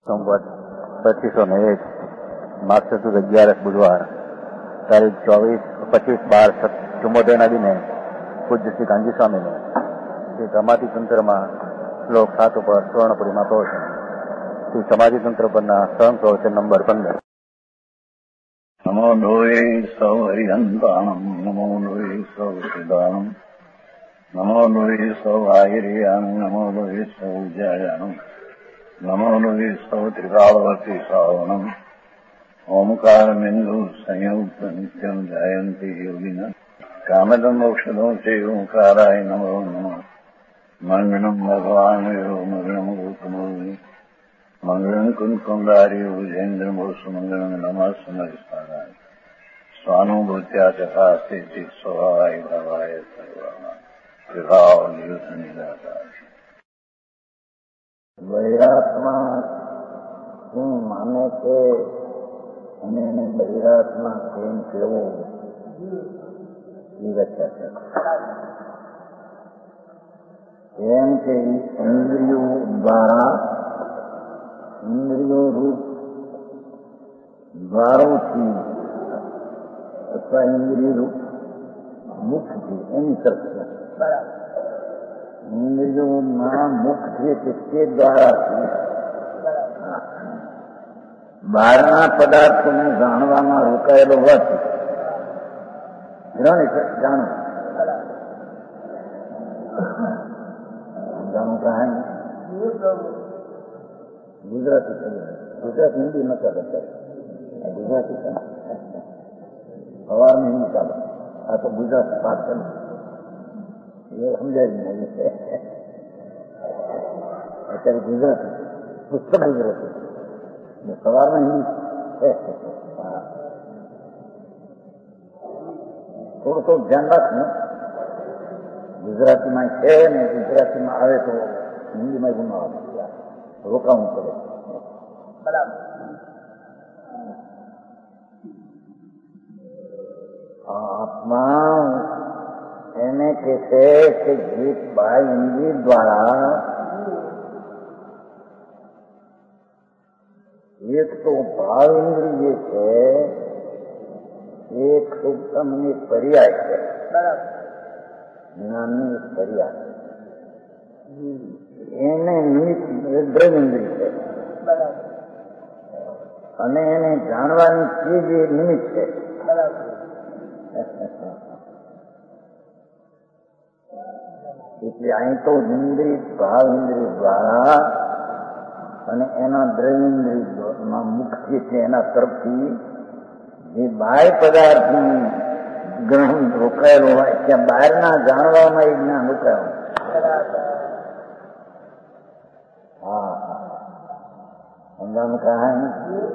સંવત 2501 માસ ચતુર્થ 11 બુધવાર તારીખ 25/12/74 દિને પૂજ્ય શ્રી ગાંધી સ્વામીને શ્રી સમાધિ તંત્રમાં શ્લોક 7 ઉપર સ્વર્ણપુરીમાં પ્રવચન. શ્રી સમાધિ તંત્ર પરના સ્વયં પ્રવચન નંબર 15. નમો લોહે સૌ હરિહંતાણમ, નમો લોહે સૌ સિદ્ધાણમ, નમો લોહે સૌ આહિર્યાણમ, નમો લોહે સૌ જયાણમ, નમો લોહે સૌ ત્રિકાળવતી શ્રાવણમ. ઓમકારમિંદુ સંયુક્ત નિત્યમ જાયંતી યોગિના કામદમ મોક્ષદો છે ઓંકારાય નમો નમઃ. મંગળમ ભગવાન મંગળમ ગૌતમો મંગળમ કુંકુંડારી ભુજેન્દ્રમોષ મંગળમ નમઃ સમયસ્થાનાય સ્વાનુભૂત્યા ચકાસ્તે ચિત સ્વભાવાય ભાવાય સર્વાના વિભાવ નિયુત નિરાકાર. બહિરાત્મા શું માને છે અને એને બહિરાત્મા કેમ કહેવું એ વ્યાખ્યા છે. એમ કે ઇન્દ્રિયો દ્વારા, ઇન્દ્રિયો રૂપ દ્વારોથી અથવા ઇન્દ્રિય રૂપ મુખથી એની ચર્ચા. ઇન્દ્રિયોના મુખથી તે દ્વારાથી બહારના પદાર્થોને જાણવામાં રોકાયેલો હોવાથી જાણો ગુજરાતી હિન્દી ન ચાલે, ગુજરાતી સવારમાં હિન્દી ચાલે, આ તો ગુજરાતી પાઠ છે એ સમજાય નહીં. અત્યારે ગુજરાતી પુસ્તક ગુજરાતી સવારમાં હિન્દી થોડું થોડું ધ્યાન રાખવું. ગુજરાતીમાં છે ને ગુજરાતીમાં આવે તો હિન્દીમાં ગુનો આવે, રોકાવું પડે. આત્મા એને કે છે કે જીત બાહ્ય ઇન્દ્રિય દ્વારા એક તો ભાવ ઇન્દ્રિય છે, એક સૂક્ષ્મની પર્યાય છે, જ્ઞાનની પર્યાય એને દ્રવ્યેન્દ્રિય છે અને એને જાણવાની ચીજ એ નિમિત્ત છે. એટલે અહીં તો ઇન્દ્રિય ભાવ ઇન્દ્રિય દ્વારા અને એના દ્રવ્યેન્દ્રિયમાં મુખ્ય છે એના તરફથી જે બાહ્ય પદાર્થનું ગ્રહણ રોકાયેલું હોય ત્યાં બહારના જાણવામાં એ જ્ઞાન રોકાયું. હા સમજાનું કહાની.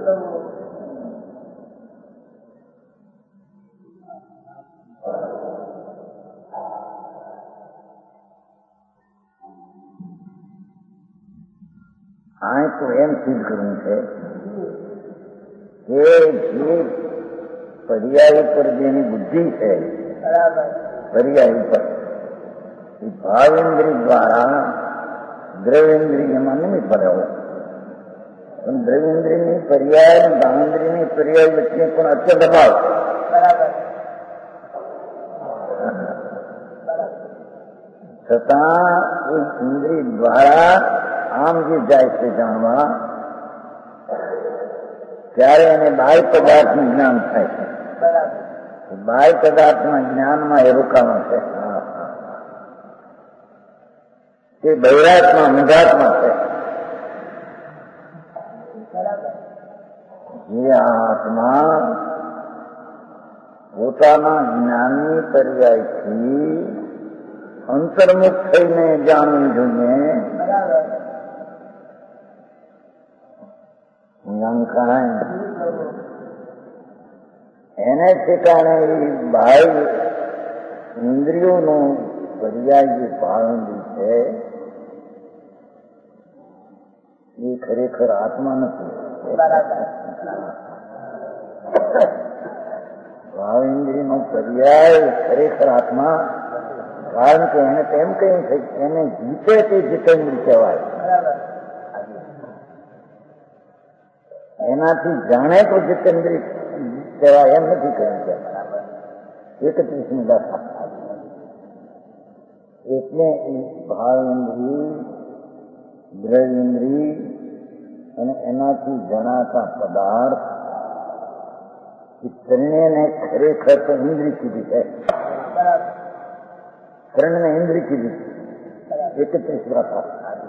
આ તો એમ સિદ્ધ કરવું છે કે જે પર્યાય ઉપર જેની બુદ્ધિ છે, પર્યાય ઉપર એ ભાવેન્દ્રિય દ્વારા દ્રવ્યેન્દ્રિયમાં નિમિત્ત ભરાવો. પણ દ્રવ્યેન્દ્રિયની પર્યાય અને ભાવેન્દ્રિયની પર્યાય વચ્ચે પણ અત્યંત અભાવ. છતાં એ ઇન્દ્રિય દ્વારા આમ જે જાય છે જાણવા ત્યારે એને બાહ્ય પદાર્થનું જ્ઞાન થાય છે. બાહ્ય પદાર્થના જ્ઞાનમાં એ રોકાવાનું છે. તે બહિરાત્મા મૂઢાત્મા છે. જે આત્મા પોતાના જ્ઞાનની પર્યાયથી અંતર્મુખ થઈને જાણવું જોઈએ. એને ઠેકાણે બાહ્ય ઇન્દ્રિયોનો પર્યાય જે ભાવેન્દ્રિય છે એ ખરેખર આત્મા નથી. ભાવેન્દ્રિયનો પર્યાય ખરેખર આત્મા, કારણ કે એને તેમ કહ્યું છે એને જીતે તે જીતેન્દ્ર કહેવાય. એનાથી જાણે તો જીતેન્દ્રિય કહેવાય એમ નથી કહ્યું છે. 31મી દશા એટલે એ ભાવેન્દ્રિય, દ્રવ્યેન્દ્રિય અને એનાથી જણાતા પદાર્થ એ ત્રણેયને ખરેખર તો ઇન્દ્રિય કીધી છે. ત્રણને ઇન્દ્રિય કીધી 31 દશા.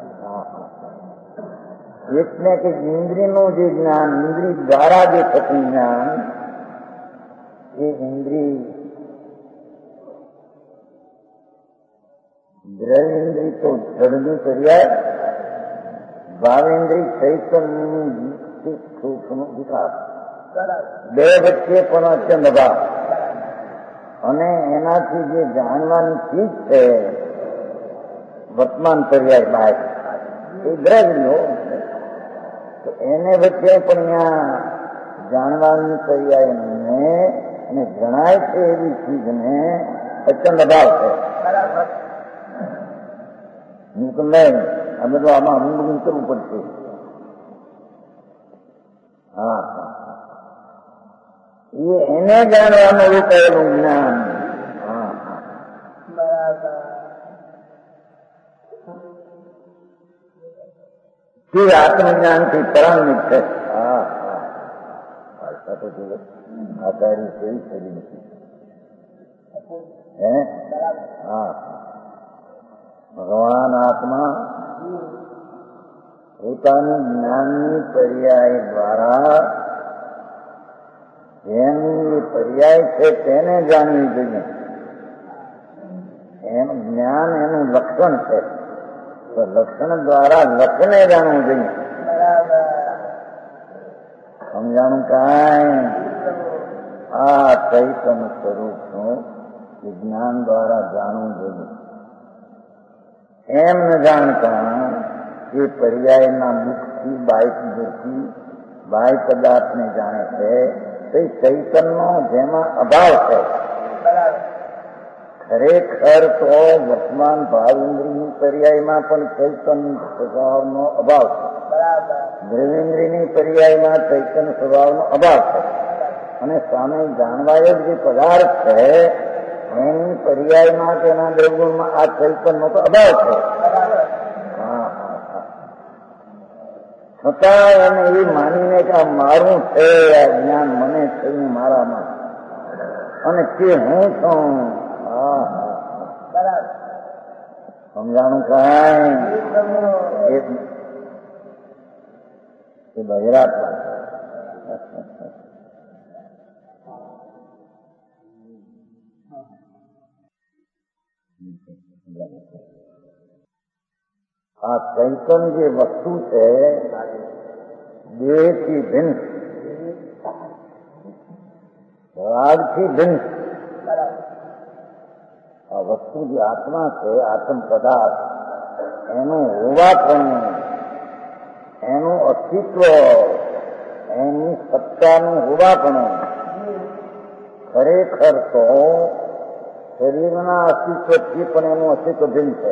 એટલે કે ઇન્દ્રિયનું જે જ્ઞાન, ઇન્દ્રિય દ્વારા જે થતું જ્ઞાન, એ ઇન્દ્રિય દ્રવ્યેન્દ્રિય તો જડનું પર્યાય, ભાવેન્દ્રિય ચૈતન્યનું સૂક્ષ્મનો વિકાસ, બે વચ્ચે પણ અત્યંત અભાવ. અને એનાથી જે જાણવાની ચીજ છે વર્તમાન પર્યાય બાય એ દ્રવ્યો, તો એને વચ્ચે પણ ત્યાં જાણવાની પર્યાયને અને જણાય છે એવી ચીજને અત્યંત અભાવ છે. નહીં આ બધું આમાં ઊંડું કરવું પડશે. હા, એને જાણવાનું રૂપાયેલું જ્ઞાન. તે આત્મજ્ઞાનથી તરંગિત છે. આચાર્ય કેવી કરી નથી. ભગવાન આત્મા પોતાની જ્ઞાનની પર્યાય દ્વારા જેની પર્યાય છે તેને જાણવી જોઈએ. એનું જ્ઞાન એનું લક્ષણ છે, તો લક્ષણ દ્વારા લક્ષને જાણવું જોઈએ. સમજાણું કાંઈ આ ચૈતન સ્વરૂપનું વિજ્ઞાન દ્વારા જાણવું જોઈએ. એમ ન જાણતા એ પર્યાયના મુખથી બાહ્ય પદાર્થને જાણે છે, તે ચૈતનનો જેમાં અભાવ છે. ખરેખર તો વર્તમાન ભાવેન્દ્રિયની પર્યાયમાં પણ ચૈતન સ્વભાવનો અભાવ છે. દ્રવ્યેન્દ્રિયની પર્યાયમાં ચૈતન સ્વભાવનો અભાવ છે. અને સામે જાણવાય જે પદાર્થ છે એની પર્યાયમાં કે એના દ્રવ્યોમાં આ ચૈતનનો તો અભાવ છે. છતાં એને એ માનીને કે આ મારું છે, આ જ્ઞાન મને થયું મારામાં, અને તે હું છું. સમજાણું કાંઈ એ બહેરાત આ ચૈતન જે વસ્તુ છે દેહથી ભિન્ન, રાગથી ભિન્ન. આ વસ્તુ જે આત્મા છે, આત્મ પદાર્થ, એનું હોવાપણું, એનું અસ્તિત્વ, એની સત્તાનું હોવાપણું ખરેખર તો શરીરના અસ્તિત્વથી પણ એનું અસ્તિત્વ ભિન્ન છે.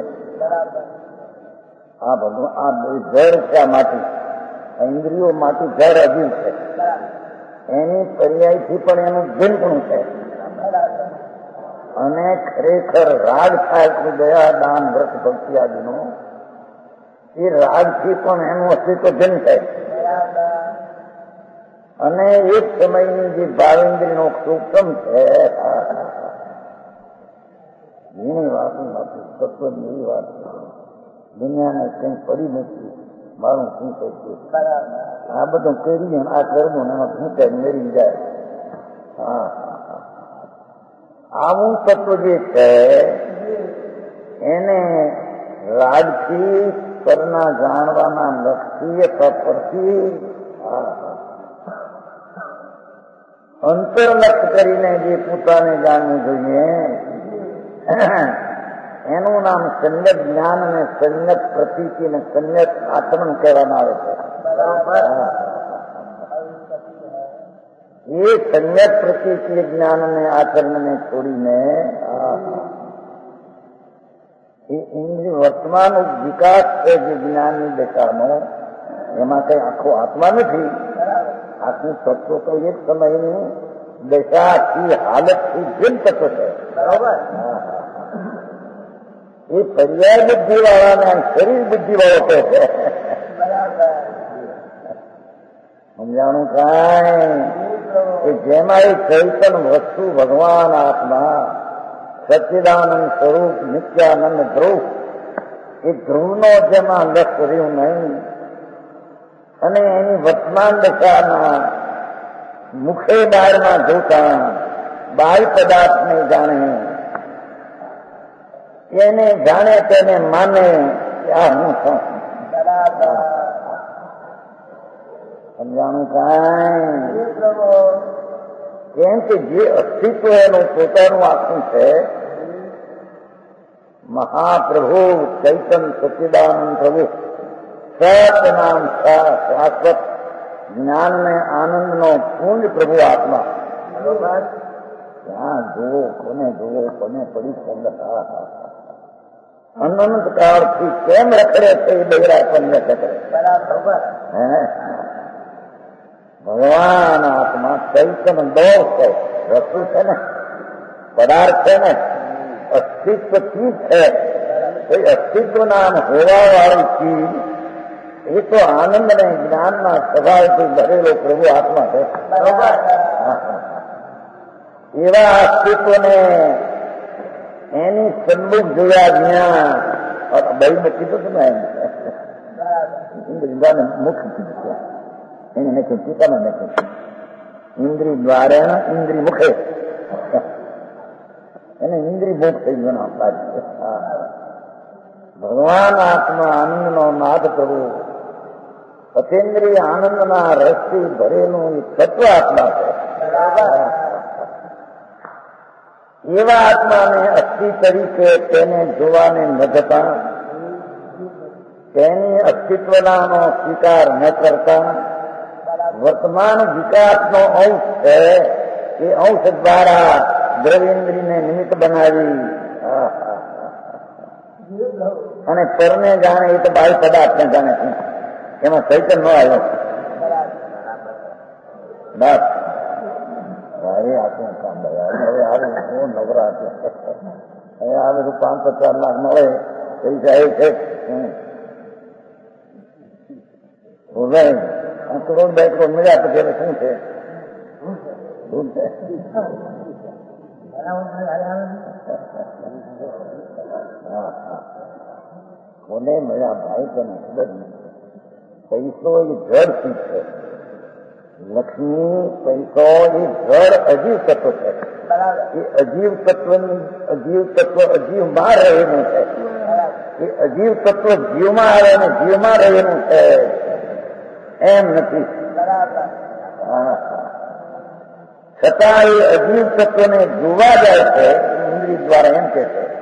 આ બધું આ જળ છે. આ માટી, ઇન્દ્રિયો માટી જળ અજીવ છે. એની પર્યાયથી પણ એનું ભિન્નપણું છે. અને ખરેખર રાગ થાય દયા, દાન, વ્રત, ભક્તિ આદિનો, એ રાગથી પણ એનું અસ્તિત્વ ભિન્ન છે. અને એક સમયની જે ભાવેન્દ્રિયનો સૂક્ષ્મ છે એની વાત નથી, તત્વની વાત દુનિયાને કંઈ પડી નથી. મારું શું કહ્યું, આ બધું કરીએ આ કરવું ને એમાં શું કઈ મેળવી જાય. આવું તત્વ જે છે એને રાગથી પરના જાણવાના લક્ષી અથવા પરથી અંતરલક્ષ કરીને જે પોતાને જાણવું જોઈએ એનું નામ સંયત જ્ઞાન અને સંયત પ્રતીતિ અને સંયત આચરણ કહેવામાં આવે છે. એ સંયત પ્રતીતિ જ્ઞાન અને આચરણને છોડીને એ ઇન્દ્રિય વર્તમાન વિકાસ છે જે જ્ઞાનની દશાનો, એમાં કઈ આખો આત્મા નથી. આખું તત્વ તો એક સમયની દશાથી હાલતથી ભિન્ન તત્વ છે. બરોબર. એ પર્યાય બુદ્ધિ વાળાને શરીર બુદ્ધિ વાળો કહે છે. સમજાણું કાંઈ કે જેમાં એ ચૈતન વસ્તુ ભગવાન આત્મા સચ્ચિદાનંદ સ્વરૂપ નિત્યાનંદ ધ્રુવ, એ ધ્રુવનો જેમાં લક્ષ રહ્યું નહીં અને એની વર્તમાન દશાના મુખે બહારમાં જોતા બાહ્ય પદાર્થને જાણે, એને જાણે તેને માને આ હું છું. સમજાણું કાંઈ કેમ કે જે અસ્તિત્વ એનું પોતાનું આખું છે, મહાપ્રભુ ચૈતન સચ્ચિદાનંદ પ્રભુ સત નામ શાશ્વત જ્ઞાન ને આનંદનો પૂંજ પ્રભુ આત્મા. ત્યાં જુઓ કોને પડી સંગત અનંત કાળથી કેમ રખડે છે એ બહેરા પણ રખડે. ભગવાન આત્મા ચૈતન બહુ છે, વસ્તુ છે ને, પદાર્થ છે ને, અસ્તિત્વ ચીજ છે. કોઈ અસ્તિત્વ નામ હોવા વાળી ચીજ એ તો આનંદ ને જ્ઞાનના સ્વભાવથી ભરેલો પ્રભુ આત્મા છે. એવા અસ્તિત્વને એની સન્મુખ જોયા જ્યાં બહી મૂકી તો તમે ઇન્દ્રિયાને મુખ કીધું, એને નથી ટીકામાં નથી. ઇન્દ્રિય દ્વારા ઇન્દ્રિય મુખે એને ઇન્દ્રિય મુખ થઈ ગયો. ભગવાન આત્મા આનંદનો નાદ પ્રભુ અતેન્દ્રિય આનંદના રસથી ભરેલું તત્વ આત્મા છે. એવા આત્માને અસ્થિ તરીકે તેને જોવાને ન જતા, તેની અસ્તિત્વનાનો સ્વીકાર ન કરતા, વર્તમાન વિકાસનો અંશ છે એ અંશ દ્વારા દ્રવ્યેન્દ્રિયને નિમિત્ત બનાવી અને પરને જાણે એ તો બાહ્ય પદાર્થને જાણે છે, એમાં ચૈતન્ય ન આવ્યો. બસ હવે આપણું કામ હવે આવું શું નવરા છે. હવે આ બધું 5-4 લાખ મળે પૈસા એ છે. 1 કરોડ 2 કરોડ મળ્યા પછી હવે શું છે? કોને મળ્યા ભાઈ તેને ખબર નહીં. પૈસો એ જળ ચીજ છે. લક્ષ્મી પૈસો એ જળ અજીવ તત્વ છે. એ અજીવ તત્વ અજીવમાં રહેલું છે. એ અજીવ તત્વ જીવમાં આવે ને જીવમાં રહેલું છે એમ નથી. છતાં એ અજીવ તત્વને જોવા જાય છે ઇન્દ્રિય દ્વારા, એમ કે છે.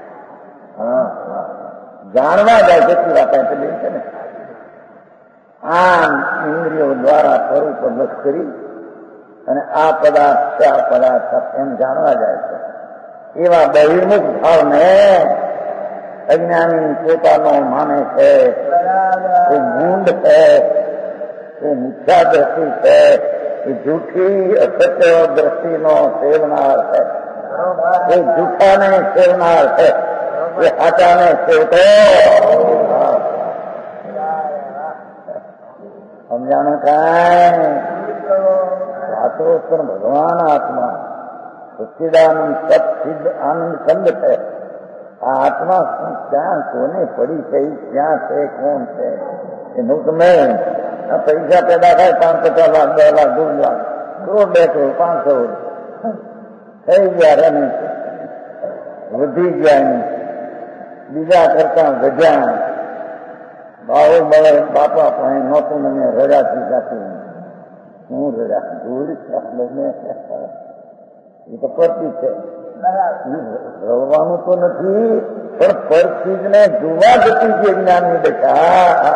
જાણવા જાય જેટલી વાત આપેલી છે ને, આમ ઇન્દ્રિયો દ્વારા સ્વરૂપ લક્ષ કરી અને આ પદાર્થ આ પદાર્થ એમ જાણવા જાય છે. એવા બહિર્મુખ ભાવને અજ્ઞાની પોતાનો માને છે. એ મૂંડ છે, એ મિથ્યા દ્રષ્ટિ છે, એ જૂઠી અસત્ય દ્રષ્ટિનો સેવનાર છે. એ જૂઠાને સેવનાર છે, એ સાચાને સેવતો. સમજાણું કાંઈ? શાસ્ત્રોત્તર ભગવાન આત્મા સચ્ચિદાનંદ સત સિદ્ધ આનંદ કંદ છે. આ આત્મા ક્યાં કોને પડી છે, ક્યાં છે, કોણ છે એનું તમે પૈસા પેદા થાય 5-50 લાખ 2 લાખ 2 લાખ કરોડ 2 કરોડ 5 કરોડ થઈ ગયા રમી વધી ગયા, બીજા કરતા વધ્યા. બાવો મળે બાપા પણ નહોતું મને રજાથી જાતી. હું રજા દૂર એ તો પડતી છે. રવવાનું તો નથી પણ પરચીજને જોવા જતી છે જ્ઞાનની દશા.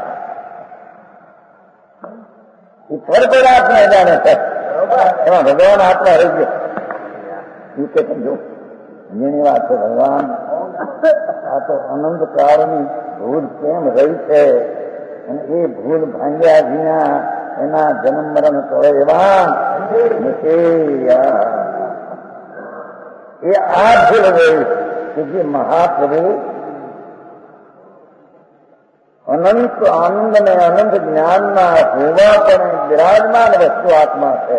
એ પરપરાત્મા જાણે છે, એમાં ભગવાન આત્મા રહી ગયો. એ કે સમજો જેની વાત છે ભગવાન આ તો અનંત કાળની ભૂલ કેમ રહી છે અને એ ભૂલ ભાંગ્યા વિના એના જન્મ મરણ ટળે એવા નથી. એ આ ભૂલ ગઈ કે જે મહાપ્રભુ અનંત આનંદ ને અનંત જ્ઞાનના હોવા પણ બિરાજમાન વસ્તુ આત્મા છે.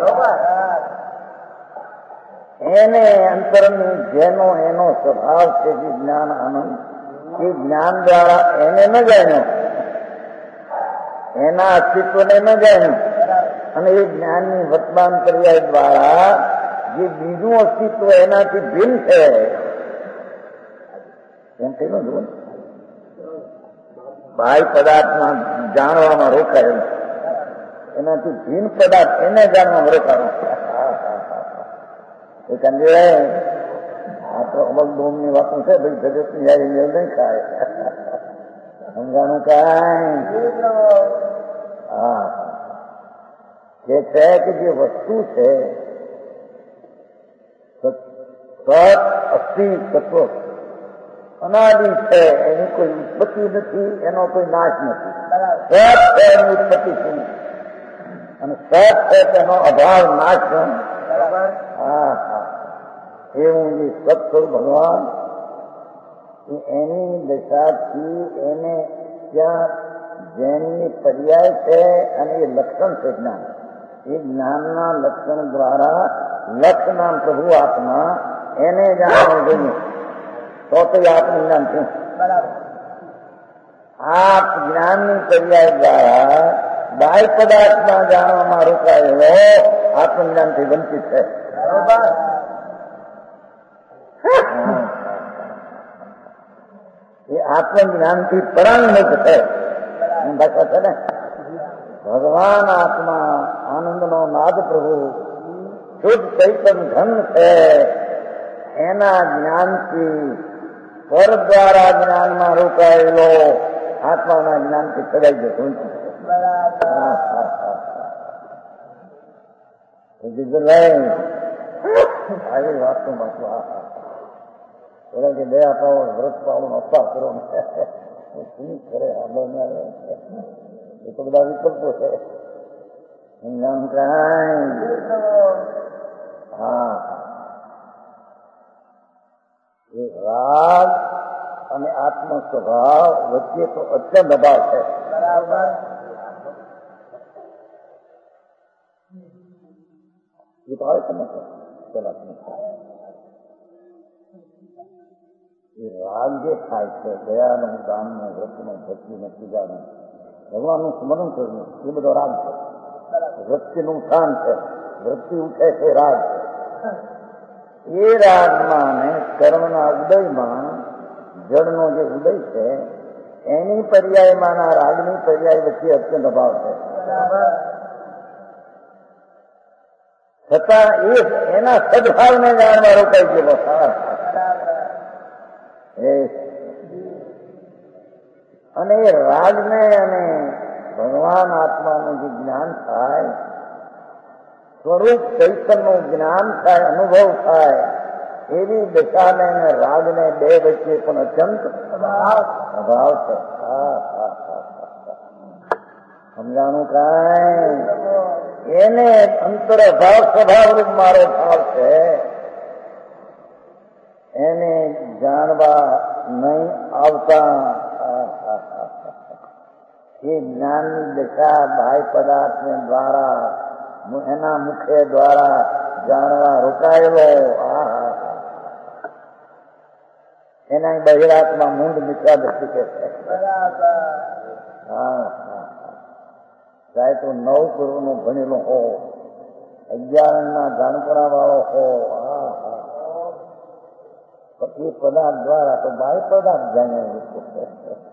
એને અંતરની જેનો એનો સ્વભાવ છે જે જ્ઞાન આનંદ, એ જ્ઞાન દ્વારા એને ન જાણ્યો, એના અસ્તિત્વને ન જાણ્યું, અને એ જ્ઞાનની વર્તમાન પર્યાય દ્વારા જે બીજું અસ્તિત્વ એનાથી ભિન્ન છે એમ કહીને જુઓ, બાહ્ય પદાર્થમાં જાણવામાં રોકાયેલું, એનાથી ભિન્ન પદાર્થ એને જાણવામાં રોકાયેલું. એ કંદે આ તો અમલદોમની વાતો છે ભાઈ, જગતની યારી મેળ નહીં ખાય. સમજાણું કાંઈ? હા, જે છે કે જે વસ્તુ છે સત અસ્થિ તત્વ અનાદિ છે, એની કોઈ ઉત્પત્તિ નથી, એનો કોઈ નાશ નથી. સત છે એની ઉત્પત્તિ શું, અને સત છે તેનો અભાવ નાશ શું. હા હા, એવું જે સત્સ્વરૂપ ભગવાન એની દશાથી એને ત્યાં જેની પર્યાય છે અને એ લક્ષણ છે જ્ઞાન. એ જ્ઞાનના લક્ષણ દ્વારા લક્ષ નામ પ્રભુ આત્મા એને જાણવું જોઈએ, તો આપનું જ્ઞાન થયું. આ જ્ઞાનની પર્યાય દ્વારા બાહ્ય પદાર્થમાં જાણવામાં રોકાયેલો આત્મજ્ઞાનથી વંચિત છે. એ આત્મજ્ઞાનથી પરાંગમુખ છે. ભાષા છે ને, ભગવાન આત્મા આનંદનો નાદ પ્રભુ શુદ્ધ ચૈતન્ય ધન છે. એના જ્ઞાનથી પર દ્વારા જ્ઞાનમાં રોકાયેલો આત્માના જ્ઞાનથી સદાઈ જતો આવી વાતનો પાછું આ કે દયા પાવો વ્રત પાવો અપા કરો શું કરે એ તો બધા વિકલ્પો છે. હા, એ રાગ અને આત્મ સ્વભાવ વચ્ચે તો અત્યંત અભાવ છે. એ તો આવે તમે એ રાગ જે થાય છે દયાનું, દાનનું, વ્રતનું, ભક્તિનું, પૂજાનું, ભગવાનનું સ્મરણ કરવું, એ બધો રાગ છે. વૃત્તિનું સ્થાન છે, વૃત્તિ ઉઠે છે રાગ છે. એ રાગમાં ને કર્મના ઉદયમાં જળનો જે ઉદય છે એની પર્યાયમાંના રાગની પર્યાય વચ્ચે અત્યંત અભાવ છે. છતાં એના સદભાવને જાણવા રોકાઈ ગયેલો અને એ રાગને અને ભગવાન આત્માનું જે જ્ઞાન થાય, સ્વરૂપ ચૈતન્યનું જ્ઞાન થાય, અનુભવ થાય, એવી દશાને અને રાગને બે વચ્ચે પણ અત્યંત અભાવ છે. સમજાણું કાંઈ? એને અંતર અભાવ સ્વભાવરૂપ મારો ભાવ છે, એને જાણવા નહીં આવતા એ જ્ઞાનની દશા બાહ્ય પદાર્થને દ્વારા એના મુખે દ્વારા જાણવા રોકાયેલો એના બહિરાતમાં મૂંડ મિત્રા દ્રષ્ટિ કે છે. ચાહે તો 9 પૂર્વનો ભણેલો હો, 11ના જાણપણા વાળો હો, એ પદાર્થ દ્વારા તો બાહ્ય પદાર્થ જાણ્યા.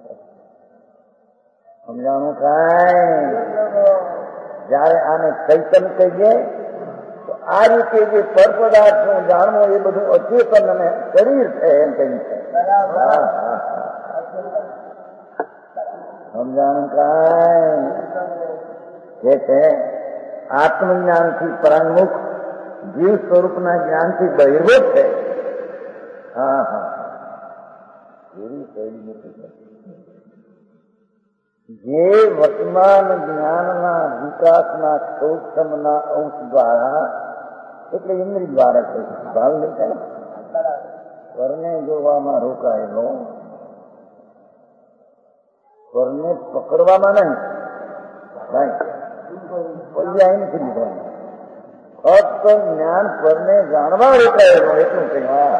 સમજાણું કાંઈ? જયારે આને ચૈતન કહીએ તો આ રીતે જે પર પદાર્થનું જાણવું એ બધું અચેતન અને શરીર છે એમ કહ્યું છે. સમજાણું કાંઈ? જે છે આત્મજ્ઞાનથી પરાંગમુખ, જીવ સ્વરૂપના જ્ઞાનથી બહિર્ભૂત છે. એવી શૈલી નથી. જે વર્તમાન જ્ઞાનના વિકાસના સૂક્ષ્મના અંશ દ્વારા એટલે ઇન્દ્રિય દ્વારા છે. ભાવ નહીં થાય. સ્વરને જોવામાં રોકાયેલો, સ્વરને પકડવામાં નહીં. પર્યાય નથી લીધવાનું. ફક્ત જ્ઞાન સ્વરને જાણવા રોકાયેલો એટલું કહ્યું.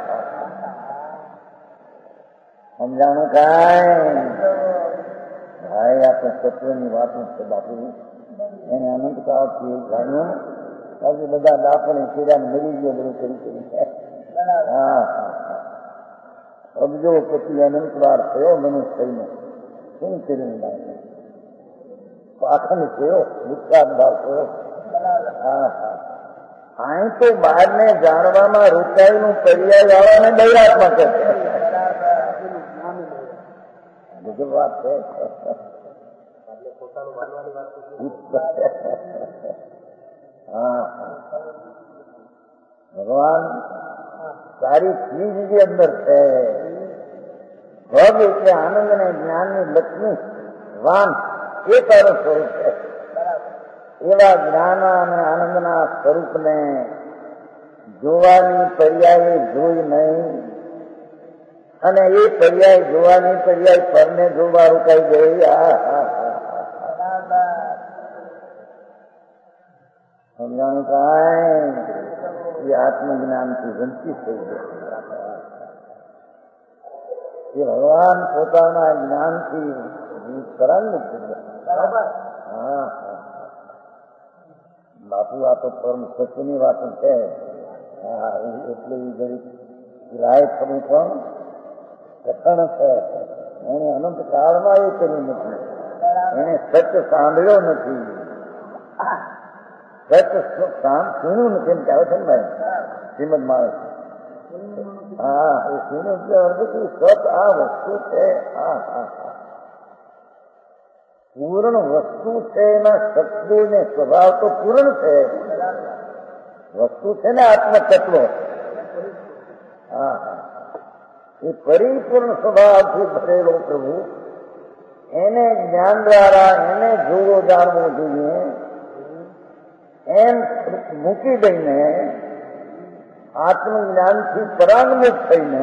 સમજાણું કાંઈ ભાઈ આપણે તત્વની વાતો છે બાપુ. એને અનંત કાળથી જાણ્યું. બાકી બધા દાપણે ચીડાને મરી ગયો બધું કરી. અબજો પતિ અનંતવાર થયો મનુષ્ય થઈને શું કર્યું? પાખંડ થયો, વિશ્વાસ ભાવ થયો. અહીં તો બહારને જાણવામાં રોકાયેલું પર્યાય વાળાને દૈરાત્મા કહે છે. બીજું વાત છે ભગવાન સારી ચીજ જે અંદર છે. ભગ એટલે આનંદ ને જ્ઞાનની લક્ષ્મી વાન એ તારું સ્વરૂપ છે. એવા જ્ઞાન અને આનંદના સ્વરૂપને જોવાની પર્યાય જોઈ નહીં અને એ પર્યાય જોવાની પર્યાય પરને જોવા રોકાઈ ગઈ. સમજાણું કાંઈ એ આત્મજ્ઞાનથી વંચિત થઈ ગયો. એ ભગવાન પોતાના જ્ઞાનથી તરંગિત થઈ ગયા. બાપુ આ તો પરમ સત્યની વાત છે. એટલે ગરીબ રાય થવું પણ કથન છે. એને અનંત કાળમાં એ કર્યું નથી. એને સત્ય સાંભળ્યો નથી, સત્ય સુણ્યું નથી એમ કહેવાય છે ને ભાઈ શ્રીમદ માણસ. એ સુણ્યું એટલે અર્થ સત આ વસ્તુ છે. પૂર્ણ વસ્તુ છે. એના શબ્દો ને સ્વભાવ તો પૂર્ણ છે. વસ્તુ છે ને આત્મતત્વ. એ પરિપૂર્ણ સ્વભાવથી ભરેલો પ્રભુ એને જ્ઞાન દ્વારા એને જોવો જાણવો જોઈએ. એમ મૂકી દઈને આત્મજ્ઞાનથી પરાંગમુખ થઈને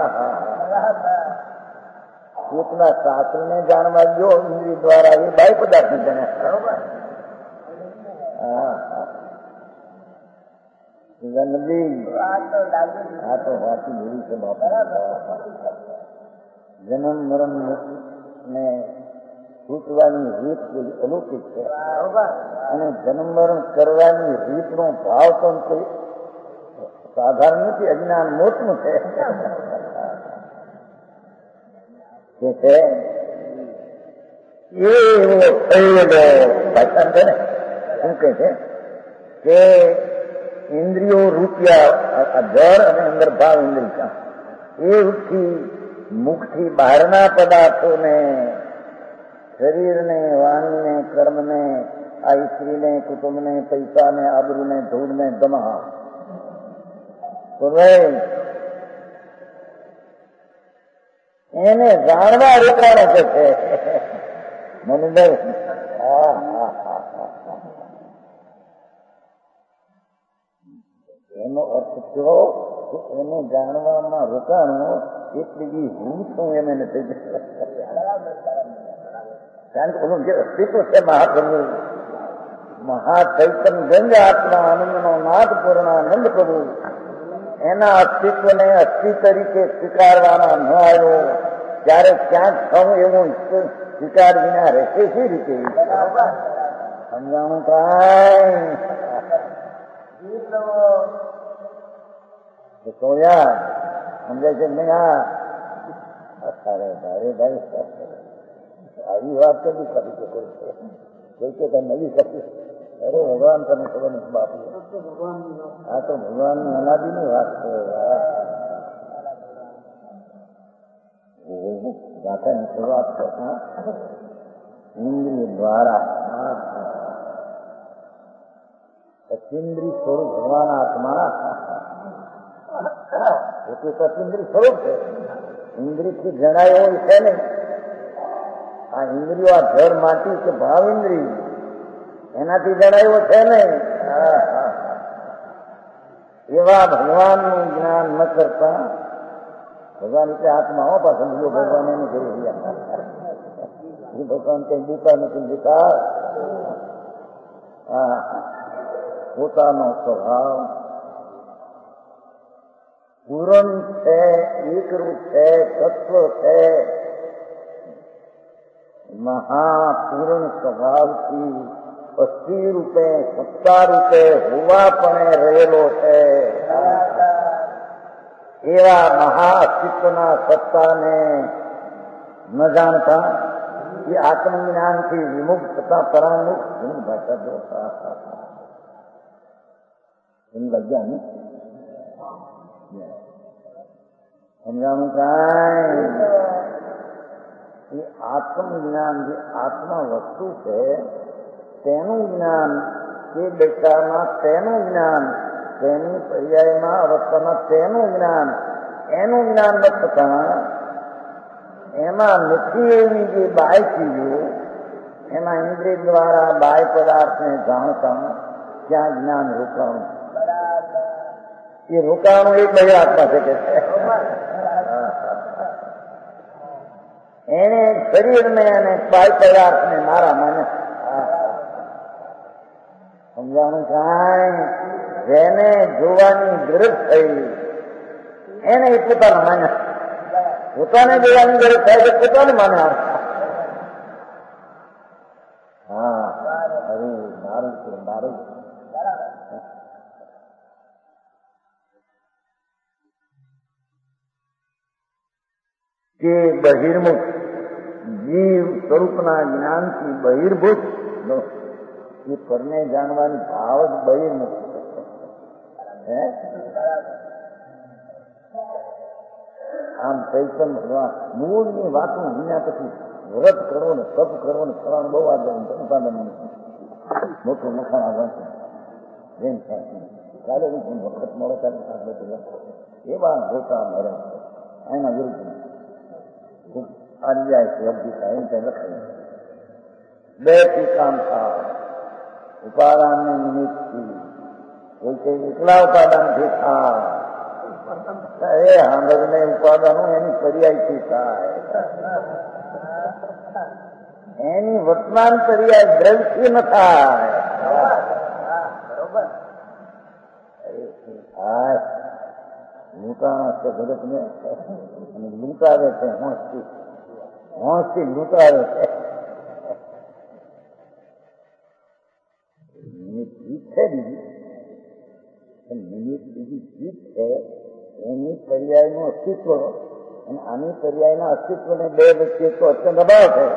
પોતના શાસ્ત્રને જાણવા ગયો ઇન્દ્રિય દ્વારા. એ બાહ્ય પદાર્થ જાણ્યા. આ તો વાંચી જોઈ છે બાપા. જન્મ મરણ ને છૂટવાની રીત અલૌકિક છે અને જન્મ મરણ કરવાની રીતનો ભાવ પણ કોઈ સાધારણ નથી. અજ્ઞાન મોટું છે. શું છે એવો થયેલો ભાષણ છે ને. શું કહે છે કે ઇન્દ્રિયો રૂપિયા જળ અને અંદર ભાવ ઇન્દ્રિય એથી મુખથી બહારના પદાર્થોને શરીરને, વાણીને, કર્મને, આ સ્ત્રીને, કુટુંબને, પૈસાને, આબરૂને, ધૂળને ગમા એને જાણવા રોકાણો છે. મનુભાઈ એનો અર્થ થયો એને જાણવામાં રોકાણો એટલી હું છું એમ એને થઈ ગયું. કારણ કે ઓલું જે અસ્તિત્વ છે મહાપ્રભુ મહાચૈતન્ય ગંજ આત્મા આનંદનો નાદ પૂર્ણાનંદ પ્રભુ એના અસ્તિત્વને અસ્થિ તરીકે સ્વીકારવાના ન આવ્યો ત્યારે ક્યાંક થવું એવું સ્વીકાર વિના રહેશે શી રીતે? સમજાણું કાંઈ સોયા સમજાય છે નહીં? ભારે ભાઈ આવી વાત કદી કરી છે કોઈ કે કઈ નવી કરી? અરે ભગવાન તને ખબર નથી બાપુ. આ તો ભગવાનની અનાદિની વાત છે. ગાથાની શરૂઆત કરતા ઇન્દ્રિય દ્વારા સચિન્દ્રિય સ્વરૂપ ભગવાન આત્મા પોતે સચિન્દ્રિય સ્વરૂપ છે. ઇન્દ્રિયથી જણાય એવું છે ને આ ઇન્દ્રિયો આ જળ માટી કે ભાવ ઇન્દ્રિય એનાથી જણાવ્યો છે નહીં. એવા ભગવાનનું જ્ઞાન ન કરતા ભગવાન એટલે આત્મા હો પાછળ બીજો ભગવાન એને કરી રહ્યા. એ ભગવાન કઈ દીતા નથી દીતા. પોતાનો સ્વભાવ પૂરણ છે, એકરૂપ છે, તત્વ છે. મહાપૂર્ણ સ્વભાવથી અસ્થિ રૂપે સત્તા રૂપે હોવાપણે રહેલો છે. એવા મહાઅસ્તિત્વના સત્તાને ન જાણતા એ આત્મજ્ઞાનથી વિમુખ થતા પરામુખ એની ભાષા જોતા એની લજ્જા ને સમજાણું કાંઈ. એ આત્મજ્ઞાન જે આત્મા વસ્તુ છે તેનું જ્ઞાન તે દશામાં તેનું જ્ઞાન તેની પર્યાયમાં અવસ્થામાં તેનું જ્ઞાન એનું જ્ઞાન ન થતા એમાં નથી એવી જે બાહ્ય ચીજો એમાં ઇન્દ્રિય દ્વારા બાહ્ય પદાર્થને જાણતા ત્યાં જ્ઞાન રોકાણું. એ રોકાણું એક બહિરાત્મા છે કે છે. એને શરીરને અને બાહ્ય પદાર્થને મારા મને સમજાણું કાંઈ. જેને જોવાની ગરજ થઈ એને એ પોતાના માને, પોતાને જોવાની ગરજ થાય છે પોતાને માને. હા અરે મારું છે મારું. કે બહિર્મુખ જીવ સ્વરૂપના જ્ઞાનથી બહિર્ભૂત એ પરને જાણવાની ભાવ જ બહિર્મુખ. આમ ચૈતન્ય ભગવાન મૂળની વાતો ભૂલ્યા પછી વ્રત કરવો ને તપ કરવો ને કરવાનું બહુ આગળ ઉત્પાદન મોટું મખાણ આગળ જેમ ચાલે વખત મળે ચાલે એવા જોતા મરે એના વિરુદ્ધ અન્યાય છે અર્જિતા એમ ત્યાં લખાય. બે થી કામ થાય ઉપાદાનને નિમિત્તથી કોઈ કઈ એકલા ઉપાદાનથી થાય એ સાંભળને ઉપાદાનો એની પર્યાયથી થાય. એની વર્તમાન પર્યાય દ્રવ્યથી ન થાય. લૂંટાણા છે જગતને અને લૂંટાવે છે હોંશથી, હોંશથી લૂંટાવે છે. જીત છે બીજી નિમિત્ત બીજી જીત છે એની પર્યાયનું અસ્તિત્વ અને આની પર્યાયના અસ્તિત્વને બે વચ્ચે તો અત્યંત અભાવ છે.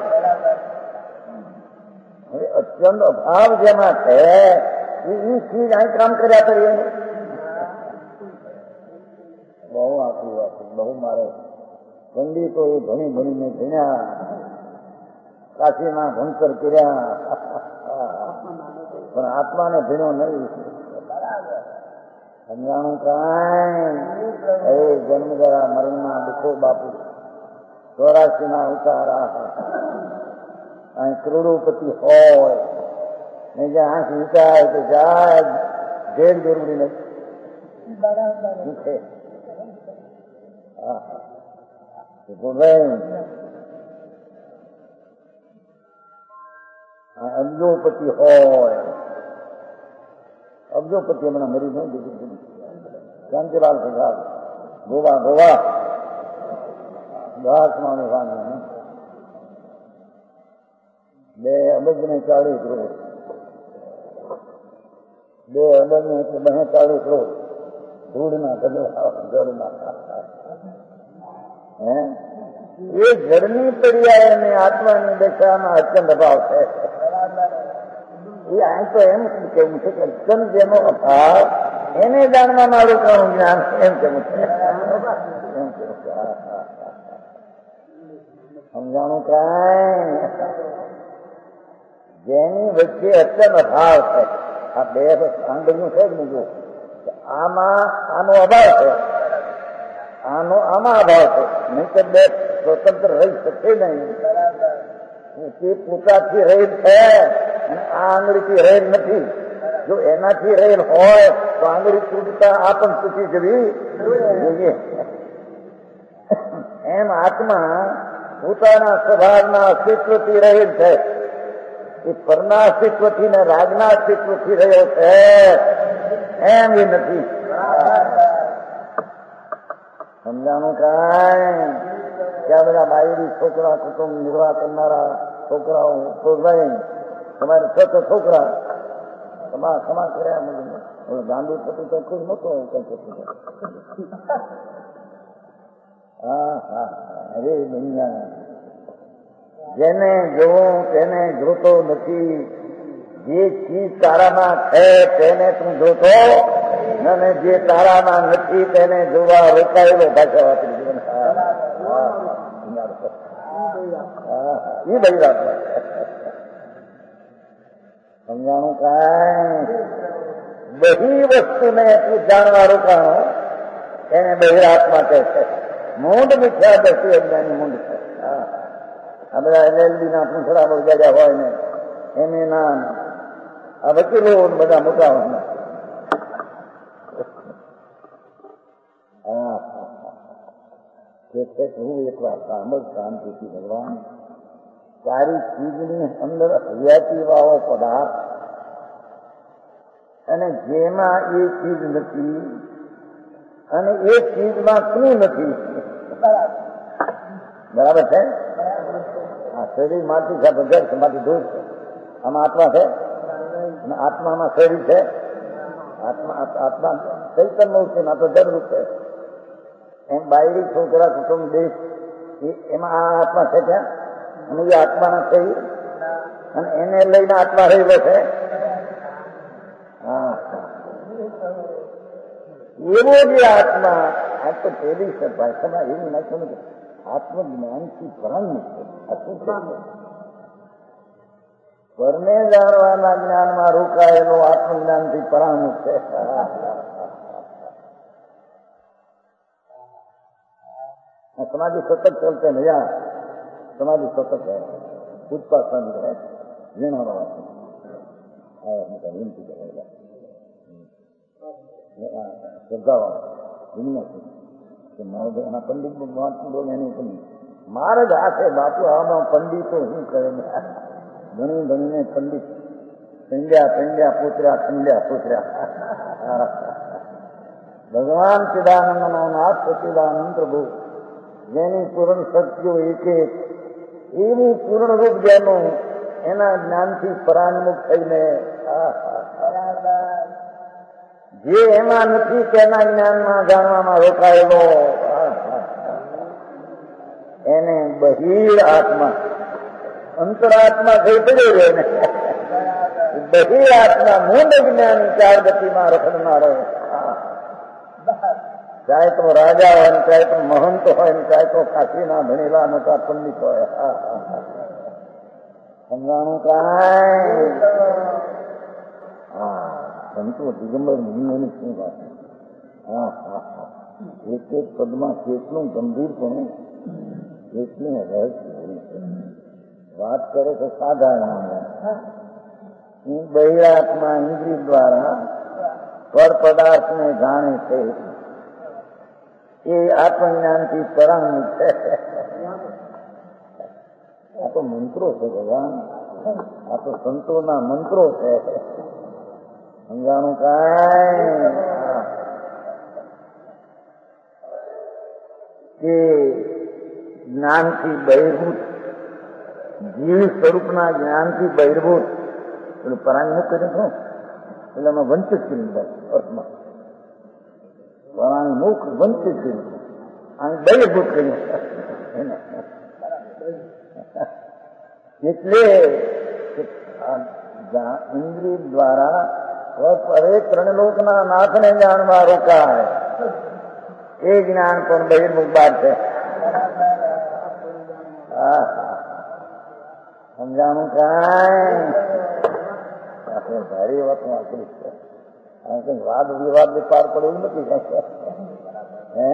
હવે અત્યંત અભાવ જેમાં છે એ ચીજ અહીં કામ કર્યા કરીએ બહુ આખી વાત બહુ મારે પંડિતો એ ભણી ભણીને ભણ્યા, કાશીમાં ભણતર કર્યા પણ આત્માને ભણ્યો નહીં. સમજાણું કાંઈ. એ જન્મ જરા મરણના દુઃખો બાપુ 84 ના ઉતારા અહીં કરોડોપતિ હોય ને જ્યાં આંખ વિચાર તો જાય ઘેર જરૂરી નથી દુઃખે. અબજોપતિ હોય, અબજોપતિ હમણાં મરી નહીં દીધું શાંતિલાલ પ્રસાદ ગોવા ગોવા 10 માણસ 2 અબજને 40 કરોડ 2 અબજને એટલે 40 કરોડ ધૂળના જળના એ જળની પર્યાય અને આત્માની દશામાં અત્યંત અભાવ છે. એ અહીં તો એમ કેવું છે કે અત્યંત જેનો અભાવ એને જાણવા મારું કોણ જ્ઞાન એમ કેવું છે. સમજાણું કાંઈ. જેની વચ્ચે અત્યંત અભાવ છે આ બે આંગળીઓ છે જ મૂકવું આમાં આનો અભાવ છે, આનો આમાં અભાવ છે નહીં તો બે સ્વતંત્ર રહી શકે નહીં. તે પોતાથી રહેલ છે અને આ આંગળીથી રહેલ નથી. જો એનાથી રહેલ હોય તો આંગળી તૂટતા આ પણ તૂટી જવી જોઈએ. એમ આત્મા પોતાના સ્વભાવના અસ્તિત્વથી રહેલ છે. એ પરના અસ્તિત્વથી ને રાગના અસ્તિત્વથી રહ્યો છે એમ એ નથી. સમજાણું કાંઈ? ત્યાં બધા બાયડી છોકરા કુટુંબ નિર્વાહ કરનારા છોકરાઓ પ્રોગ્રામ તમારે છ છોકરા સમા કર્યા બધું ગાંડું થતું તો કોઈ મોટો કઈ હા હા અરે દુનિયા જેને જોવું તેને જોતો નથી. જે ચીજ તારામાં છે તેને તું જોતો અને જે તારામાં નથી તેને જોવા રોકાયેલો ભાષા વાપરી જીવન એ બૈરાત સમજાણું કાંઈ? બધી વસ્તુને તું જાણવા રોકાણો એને બહિરાત્મા કહે છે. મૂંડ મિથ્યા દસી અજ્ઞાની મૂંડ છે. આ બધા LLB ના પૂંછડા બગડ્યા હોય ને એને નામ આ વકીલો બધા મોટા હોય. હું એકવાર સાંભળ શાંતિથી ભગવાન તારી ચીજની અંદર હયાતી વાળો પદાર્થ અને જેમાં એ ચીજ નથી અને એ ચીજમાં તું નથી. બરાબર છે? આ શરીર માંથી છે, બજાર છે, માંથી દૂર છે. આમાં આત્મા છે અને આત્મામાં શરીર છે. આત્મા ચૈતન્ય મૂર્તિ ના તો જરૂર છે. એમ બાયડી છોકરા કુટુંબ દેશ એમાં આ આત્મા છે ત્યાં અને એ આત્માના શરીર અને એને લઈને આત્મા રહેલો છે. એવો જે આત્મા આ તો પેલી છે ભાષામાં એવું નાખ્યું નથી. આત્મજ્ઞાનથી પરાંગમુક્ત આ શું છે? પરને જાણવાના જ્ઞાનમાં રોકાયેલો આત્મજ્ઞાનથી પરાંગમુક્ત છે. समाधि सतत चलते हैं भैया. समाधि सतत है. पूछताछ नहीं है. जीना रहा विनती करेगा श्रद्धा दुनिया से मारे एना पंडित भगवान लोग नहीं मारे જ હાથે બાપુ આમાં પંડિતો શું કરે ઘણી ઘણીને પંડિત પંડ્યા પૂતર્યા ભગવાન ચિદાનંદનો નાથ સચિદાનંદ પ્રભુ જેની પૂર્ણ શક્તિઓ એક એવું પૂર્ણ રૂપ જેનું એના જ્ઞાનથી પરાન્મુખ થઈને જે એમાં નથી તેના જ્ઞાનમાં જાણવામાં રોકાયેલો એને બહિર આત્મા અંતરાત્મા થઈ પડ્યો રહે ને બહિર આત્મા મૂળ જ્ઞાની ચાર ગતિમાં રખડનારો ચાહે તો રાજા હોય ને ચાહે તો મહંત હોય ને ચાહે તો કાશીના ભણેલા મોટા પંડિત હોય. સમજાણું કાંઈ? સંતો દિગંબર મુનિઓની શું વાત? એક એક પદમાં કેટલું ગંભીર પણ કેટલું રહસ્ય વાત કરે તો સાધારણ બહિરાત્મા ઇન્દ્રિય દ્વારા પર પદાર્થને જાણે છે એ આત્મજ્ઞાનથી પરાંગમુખ છે. આ તો મંત્રો છે ભગવાન. આ તો સંતોના મંત્રો છે. સમજાણું કાંઈ? કે જ્ઞાનથી બહિર્ભૂત જીવ સ્વરૂપના જ્ઞાનથી બહિર્ભૂત પેલું પરાંગમુખ કર્યું છું એટલે એમાં વંચિત કર્યું અર્થમાં પરાંગમુખ વંચિત કર્યું અને બહિર્ભૂત કર્યું એટલે ઇન્દ્રિય દ્વારા પરે ત્રણલોકના નાથને જાણવા રોકાય એ જ્ઞાન પણ બહિર્મુખ બાદ છે. સમજાણું કાંઈ? આપણે ભારી વાતમાં આકરી છે. કઈ વાદ વિવાદ પાર પડે એવું નથી કઈ.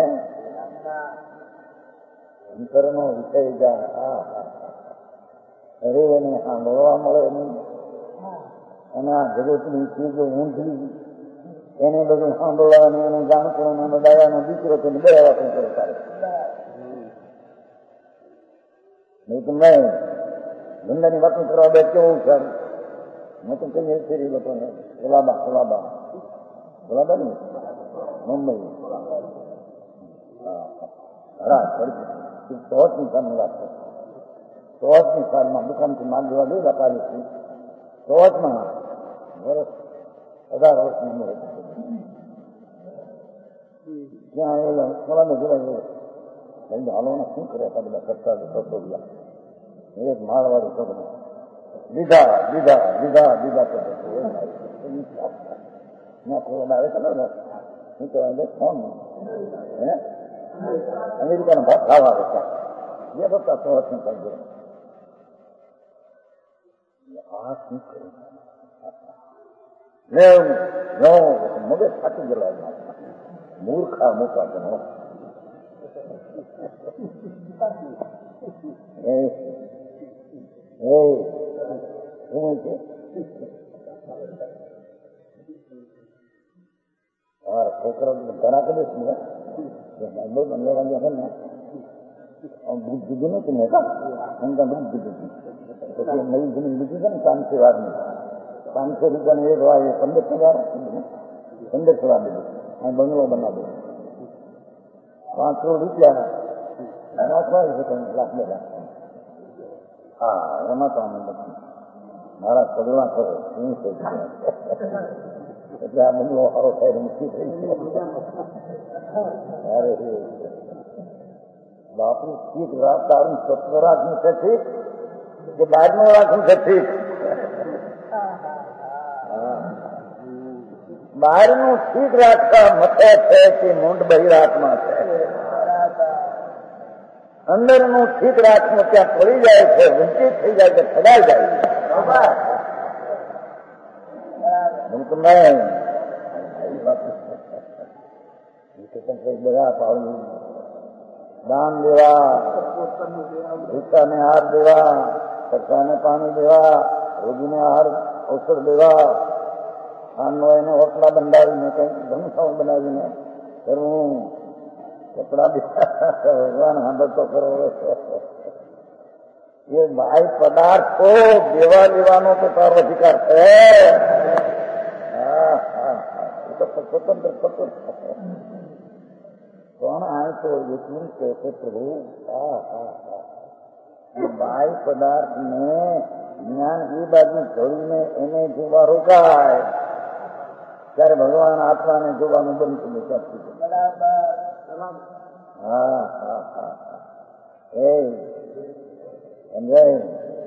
અંતરનો વિષય જા અરે એને સાંભળવા મળે નહીં. અને આ જગતની ચીજો ઊંધલી એને બધું સાંભળવાનું એનું જાણતું એનો દાદાનો દીકરો છે બે વાત કરે તારે નહીં તો નહીં ધંધાની વાતો કરવા બે કેવું છે. મેં તો કહીએ છીએ લોકોને ગુલાબા ને મુંબઈ ચોથની સાલની વાત છે. ચોથની સાલમાં દુકાનથી માલ લેવા ગઈ વેપારી ચોથમાં વર્ષ 18 વર્ષની ઉંમર હતી. ત્યાં આવેલા સવારને જોવા હાલવાના શું કર્યા હતા બધા ખર્ચા એક માળવાળી છોકરી લીધા આવે છે ને શું કહેવાય ફોન અમેરિકાનો ભાવ આવે છે જે બધા સવારથી કાઢી આ શું કર્યું મગજ થાકી ગયેલા મૂર્ખા મોટા છે છોકરા ઘણા કરે છે ને દૂધ દીધું નથી ને દૂધ દીધું પછી નવી જમીન લીધી છે ને 500 વારની 500 રૂપિયાની એક વાર 15,000 દીધું અહીં બંગલો બનાવ્યો 500 રૂપિયા નાખવા છે 1 લાખ 2 લાખ. હા એમાં તો આનંદ નથી. મારા પગલા કરો શું છે એટલે આ બંગલો સારો થાય મુક્તિ થઈ છે. અરે બાપુ ઠીક તારું સ્વપ્ન રાખવું છે ઠીક કે બહારનું રાખવું છે ઠીક. બહારનું ઠીક રાખતા મથે છે કે મૂંઢ બહિરાતમાં છે. અંદરનું ઠીક રાખવું ત્યાં પડી જાય છે, વંચિત થઈ જાય છે, ખડાઈ જાય છે. બધા પાડવું, દાન દેવા, ભૂખાને હાર દેવા, સરકારને પાણી દેવા, રોગીને હાર ઔષધ દેવા, ખાનનો એને ઓટલા બંધાવીને કંઈક ધમસાઓ બનાવીને કરવું, કપડા ભગવાન સાંભળતો કરો. એ બાહ્ય પદાર્થો દેવા લેવાનો તો તારો અધિકાર છે. સ્વતંત્ર પણ આ તો એટલું છે કે પ્રભુ બાહ્ય પદાર્થને જ્ઞાન એ બાજુ જોઈને એને જોવા રોકાય ત્યારે ભગવાન આત્માને જોવાનું બંધ કરી શકતું. સમજાય?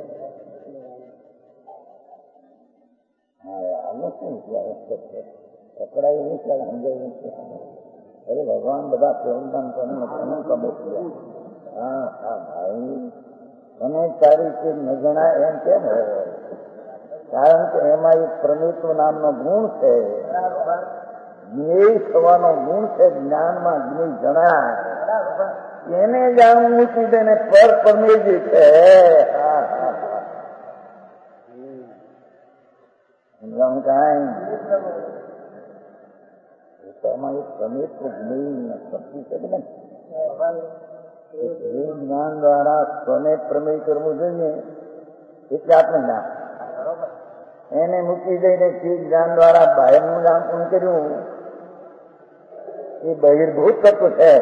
આનું શું પકડાય એવું છે, સમજાય છે. અરે ભગવાન બધા પ્રેમદાન કરીને ઘણું કમે છે. ભાઈ મને તારી ચીજ ન જણાય એમ કેમ હોય? કારણ કે એમાં એક પ્રમિત્વ નામનો ગુણ છે, જ્ઞેય થવાનો ગુણ છે. જ્ઞાનમાં જ્ઞેય જણાય એને જાણવું મૂકી દે પર પરમેજી છે. સમજાવું કાંઈ એમાં એક પ્રમિત્વ જ્ઞેય શક્તિ છે ને એ જ્ઞાન દ્વારા સ્વને પ્રમેય કરવું જોઈએ. એટલે આપણે જ્ઞાન એને મૂકી દઈને જ્ઞાન દ્વારા બાહ્યનું જાણવું કર્યું એ બહિર્ભૂત તત્વ છે.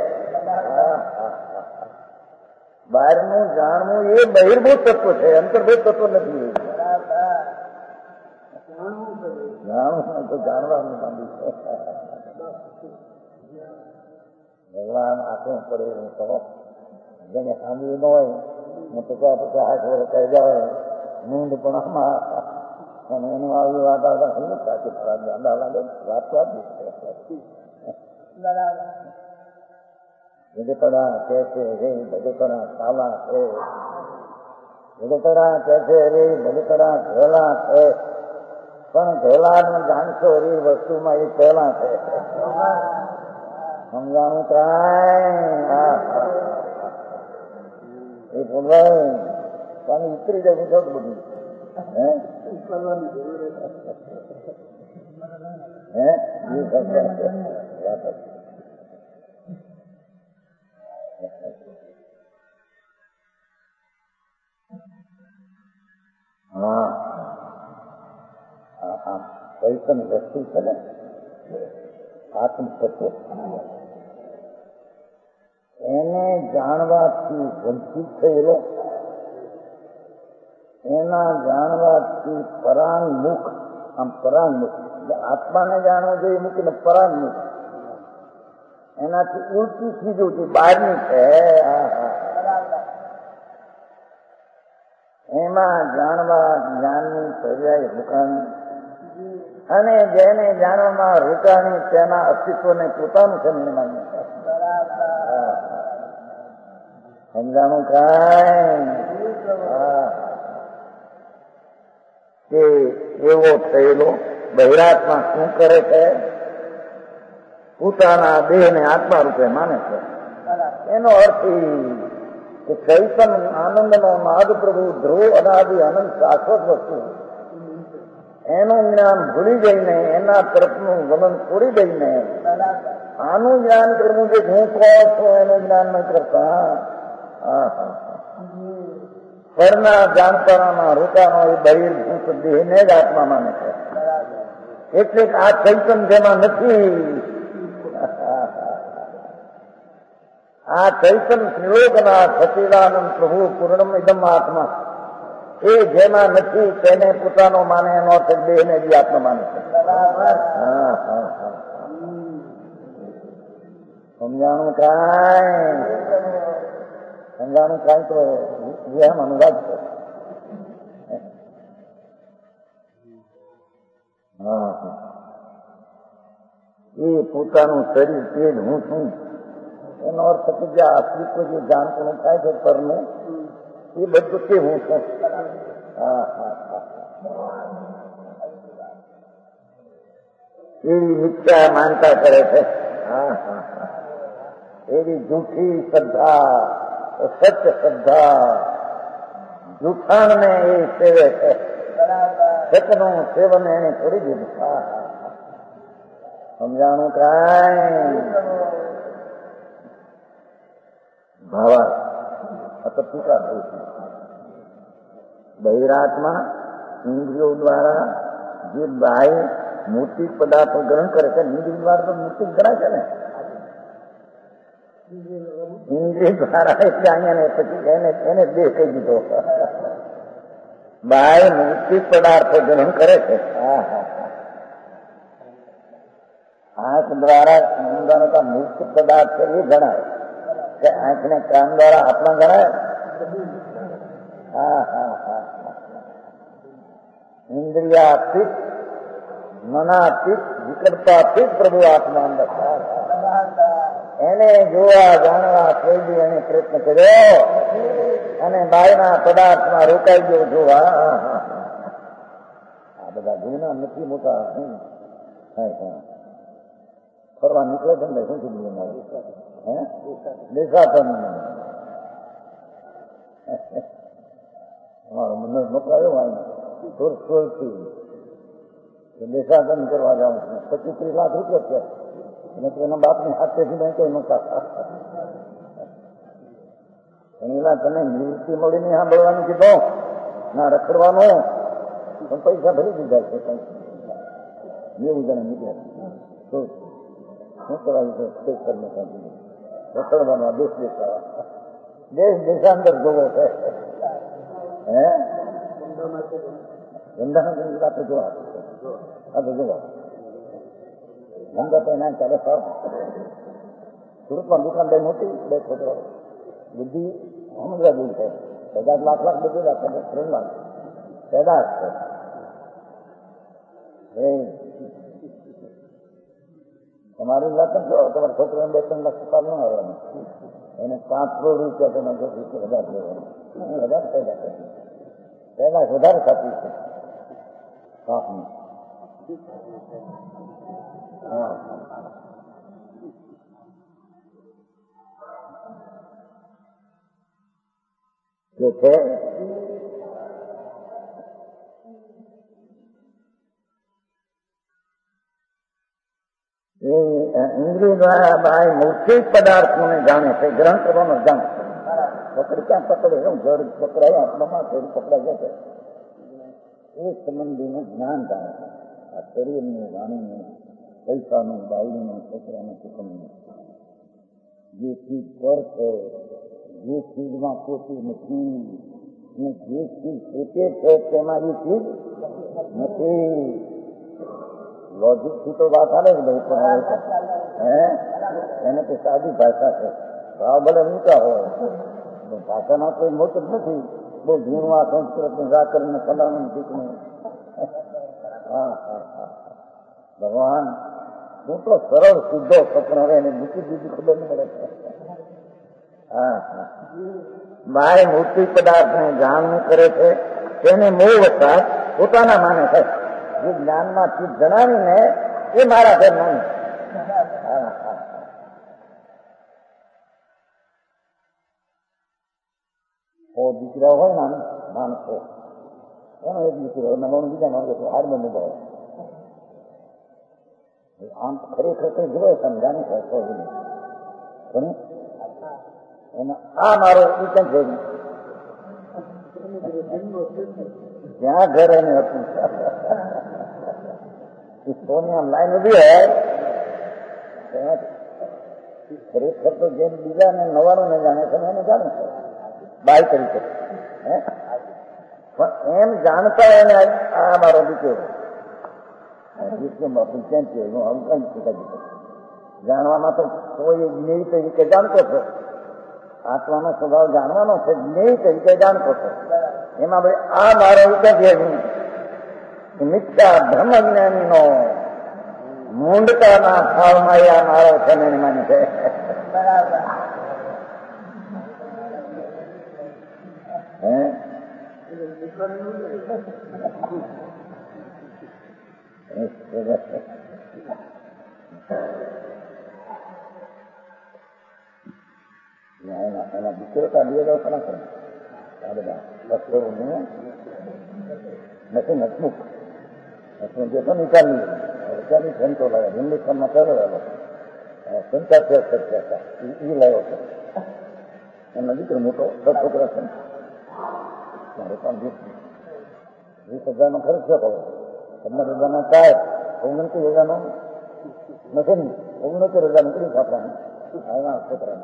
બહારનું જાણવું એ બહિર્ભૂત તત્વ છે, અંતર્ભૂત તત્વ નથી. જાણવું તો જાણવાનું માંડી છે. ભગવાન આંખું પડે એવું કહો જેને સાંભળ્યું ન હોય ને 50-50 કહી જાય નીંદ પણ આમાં અને એનું આવી વાત આવતા સમજ સાચી દાદા લાગે વાત સાચી ભગતડા કે છે રે ભગતડા કાલા છે, ભગતડા કે છે રે ભગતડા ઘેલા છે, પણ ઘેલાનું જાણશો એ વસ્તુમાં એ પહેલા છે. સમજાણું કાંઈ એ સ્વામી ઉતરી જાય પૂછો તો બધું ચૈતન્ય વસ્તુ છે ને આત્મ તત્વ એને જાણવાથી વંચિત થયેલો, એના જાણવાથી પરાંગમુખ, આમ પરાંગમુખ આત્માને જાણવું જોઈએ મૂકીને પરાંગમુખ એનાથી ઉલટી સીધું છે, બહારની છે. એમાં જાણવા જ્ઞાનની પર્યાય રોકાણી અને જેને જાણવામાં રોકાણી તેના અસ્તિત્વને પોતાનું છે માન્ય. સમજાણું કાંઈ કે એવો થયેલો બહિરાત્મા શું કરે છે? પોતાના દેહને આત્મા રૂપે માને છે. એનો અર્થ કે ચૈતન આનંદનો નાદ પ્રભુ ધ્રુવ અનાદિ અનંત શાશ્વત વસ્તુ એનું જ્ઞાન ભૂલી જઈને એના તરફનું ગમન છોડી દઈને આનું જ્ઞાન કરવું છે. હું કોણ છું એનું જ્ઞાન ન કરતા પરના જાણતાના રોકાનો એ બહિર્ભૂત દેહને જ આત્મા માને છે. એટલે આ ચૈતન જેમાં નથી. આ ચૈતન ત્રિલોકના સચિદાનંદ પ્રભુ પૂર્ણમ ઇદમ આત્મા એ જેમાં નથી તેને પોતાનો માને એનો અર્થ દેહને જ આત્મા માને છે. સમજાણું કાંઈ તો એમ અનુવાદ છે. એ પોતાનું શરીર તે જ હું છું એનો અર્થ કે જે અસ્તિત્વ જે જાણતું થાય છે પરનું એ બધું તે હું છું. એવી મિથ્યા માનતા કરે છે. એવી જૂઠી શ્રદ્ધા, સત્ય શ્રદ્ધા જૂઠાણને એ સેવે છે. સતનું સેવન એને છોડી દીધું. સમજાણું કાંઈ ભાવા અપતિકા થયું છે. બહિરાત્મા ઇન્દ્રિયો દ્વારા જે બાહ્ય મૂર્તિક પદાર્થો ગ્રહણ કરે છે, ઇન્દ્રિય દ્વારા તો મૂર્તિક ગણાય છે ને. ઇન્દ્રિય દ્વારા એટલે અહીંયા પછી એને દેહ કહી દીધો. બાહ્ય મૂર્તિક પદાર્થો ગ્રહણ કરે છે. આંખ દ્વારા મુક્ત પદાર્થ છે એ ગણાય કે આંખને કાન દ્વારા આત્મા ગણાય. ઇન્દ્રિયાતીત મનાતીત વિકલ્પાતીત પ્રભુ આત્મા અંદર એને જોવા જાણવા થઈ ગયું. એને પ્રયત્ન કર્યો અને બાયના પદાર્થમાં રોકાઈ ગયો જોવા. આ બધા ગુના નથી મોટા ફરવા નીકળે છે ને શું કીધું દેખાતન અમારો મને મોકલાયો સુરથી દેખાતન કરવા જાઉં છું. 25-30 લાખ રૂપિયા છે અને એના બાપની હાથેથી મેં કઈ નહોતા. એના તને નિવૃત્તિ મળીને સાંભળવાનું કીધો ના રખડવાનું પણ પૈસા ભરી દીધા છે. કઈ 90 જણા નીકળ્યા શું કરાયું છે? રખડવાનો દેશ દેખાવા દેશ દેશાંતર જોવો છે. ધંધાના આપણે જોવા આપણે જોવા ધંધા તો એના ચાલે સારું. સુરતમાં દુકાન બહુ મોટી, 2 છોકરાઓ બુદ્ધિ સમજવા જેવી છે. 50 લાખ બધું રાખે 3 લાખ પેદાશ છે. તમારી વાત જો તમારા છોકરાને 2-3 લાખ રૂપિયા ન આવવાનું, એને 5 કરોડ રૂપિયા તમે જો વધારે લેવાનું. વધારે પેદા કરે, પેદાશ વધારે થતી છે પાકની. જે છે એ ઇન્દ્રિય દ્વારા બાય મૌખિક પદાર્થોને જાણે છે, ગ્રહણ કરવાનો જાણે છે. પકડ ક્યાં પકડે, જળ પકડાય આત્મામાં થોડું પકડાઈ જાય એ સંબંધીનું જ્ઞાન જાણે છે. આ શરીરનું, વાણીનું, પૈસાનું, બાયડીનું, છોકરાનું, સુખમનું, જે ચીજ પર છે, જે ચીજમાં પોતી નથી, ને જે ચીજ પોતે છે તેમાં એ ચીજ નથી. લોજિક થી તો વાત આવે જ નહીં, પણ એને તો સાદી ભાષા છે. ભાવ ભલે ઊંચા હોય, ભાષામાં કોઈ મોટું જ નથી. બહુ ઝીણું આ સંસ્કૃત વ્યાકરણ ને ફલાણું શીખવું. હા હા હા, ભગવાન હું તો સરળ સીધો સપનો રહે એને મૂકી દીધી ખબર નહીં પડે. હા હા, બાય મૂર્તિ પદાર્થને જાણવું કરે છે તેને મોહ વસાત પોતાના માને છે. જે જ્ઞાનમાં ચીજ જણાવીને એ મારા ઘર માને. હા હા, દીકરા હોય ને માણસો, એનો એક દીકરો નવાનું બીજા માણસો હારમાં મુકાય. આમ ખરેખર કઈ જોયે સમજાને પણ એમાં આ મારો વિકલ્પ છે. જ્યાં ઘર એને હતું સોની આમ લાઈન ઉભી હોય ખરેખર તો જેમ બીજા ને નવાનું ને જાણે છે એને જાણે છે બાય તરીકે. પણ એમ જાણતા એને આ મારો દીકરો જાણવામાં તો કોઈ જ્ઞેય તરીકે જાણતો છો. આત્માનો સ્વભાવ જાણવાનો છે, જ્ઞેય તરીકે જાણતો છો. એમાં ભાઈ આ મારો વિકલ્પ મિથ્યા બ્રહ્મ જ્ઞાનીનો મૂંડતાના ભાવમાં આ મારો છે ને માને છે. એના દીકરો કાઢીએ તો ખરા કરે આ બધા વસ્તુઓને નથી નથમુક જેટલો નિકાલ નહીં ફેંકો લાગે હિન્દુસ્તાનમાં કરેલો સંચાર એ લાવ્યો છે. એમનો દીકરો મોટો છોકરા છે મારે પણ 20,000 ખર્ચ થયો. 15,000 ચાય 29,000 નથી, 69,000 નીકળી આપણા આવા છોકરાને.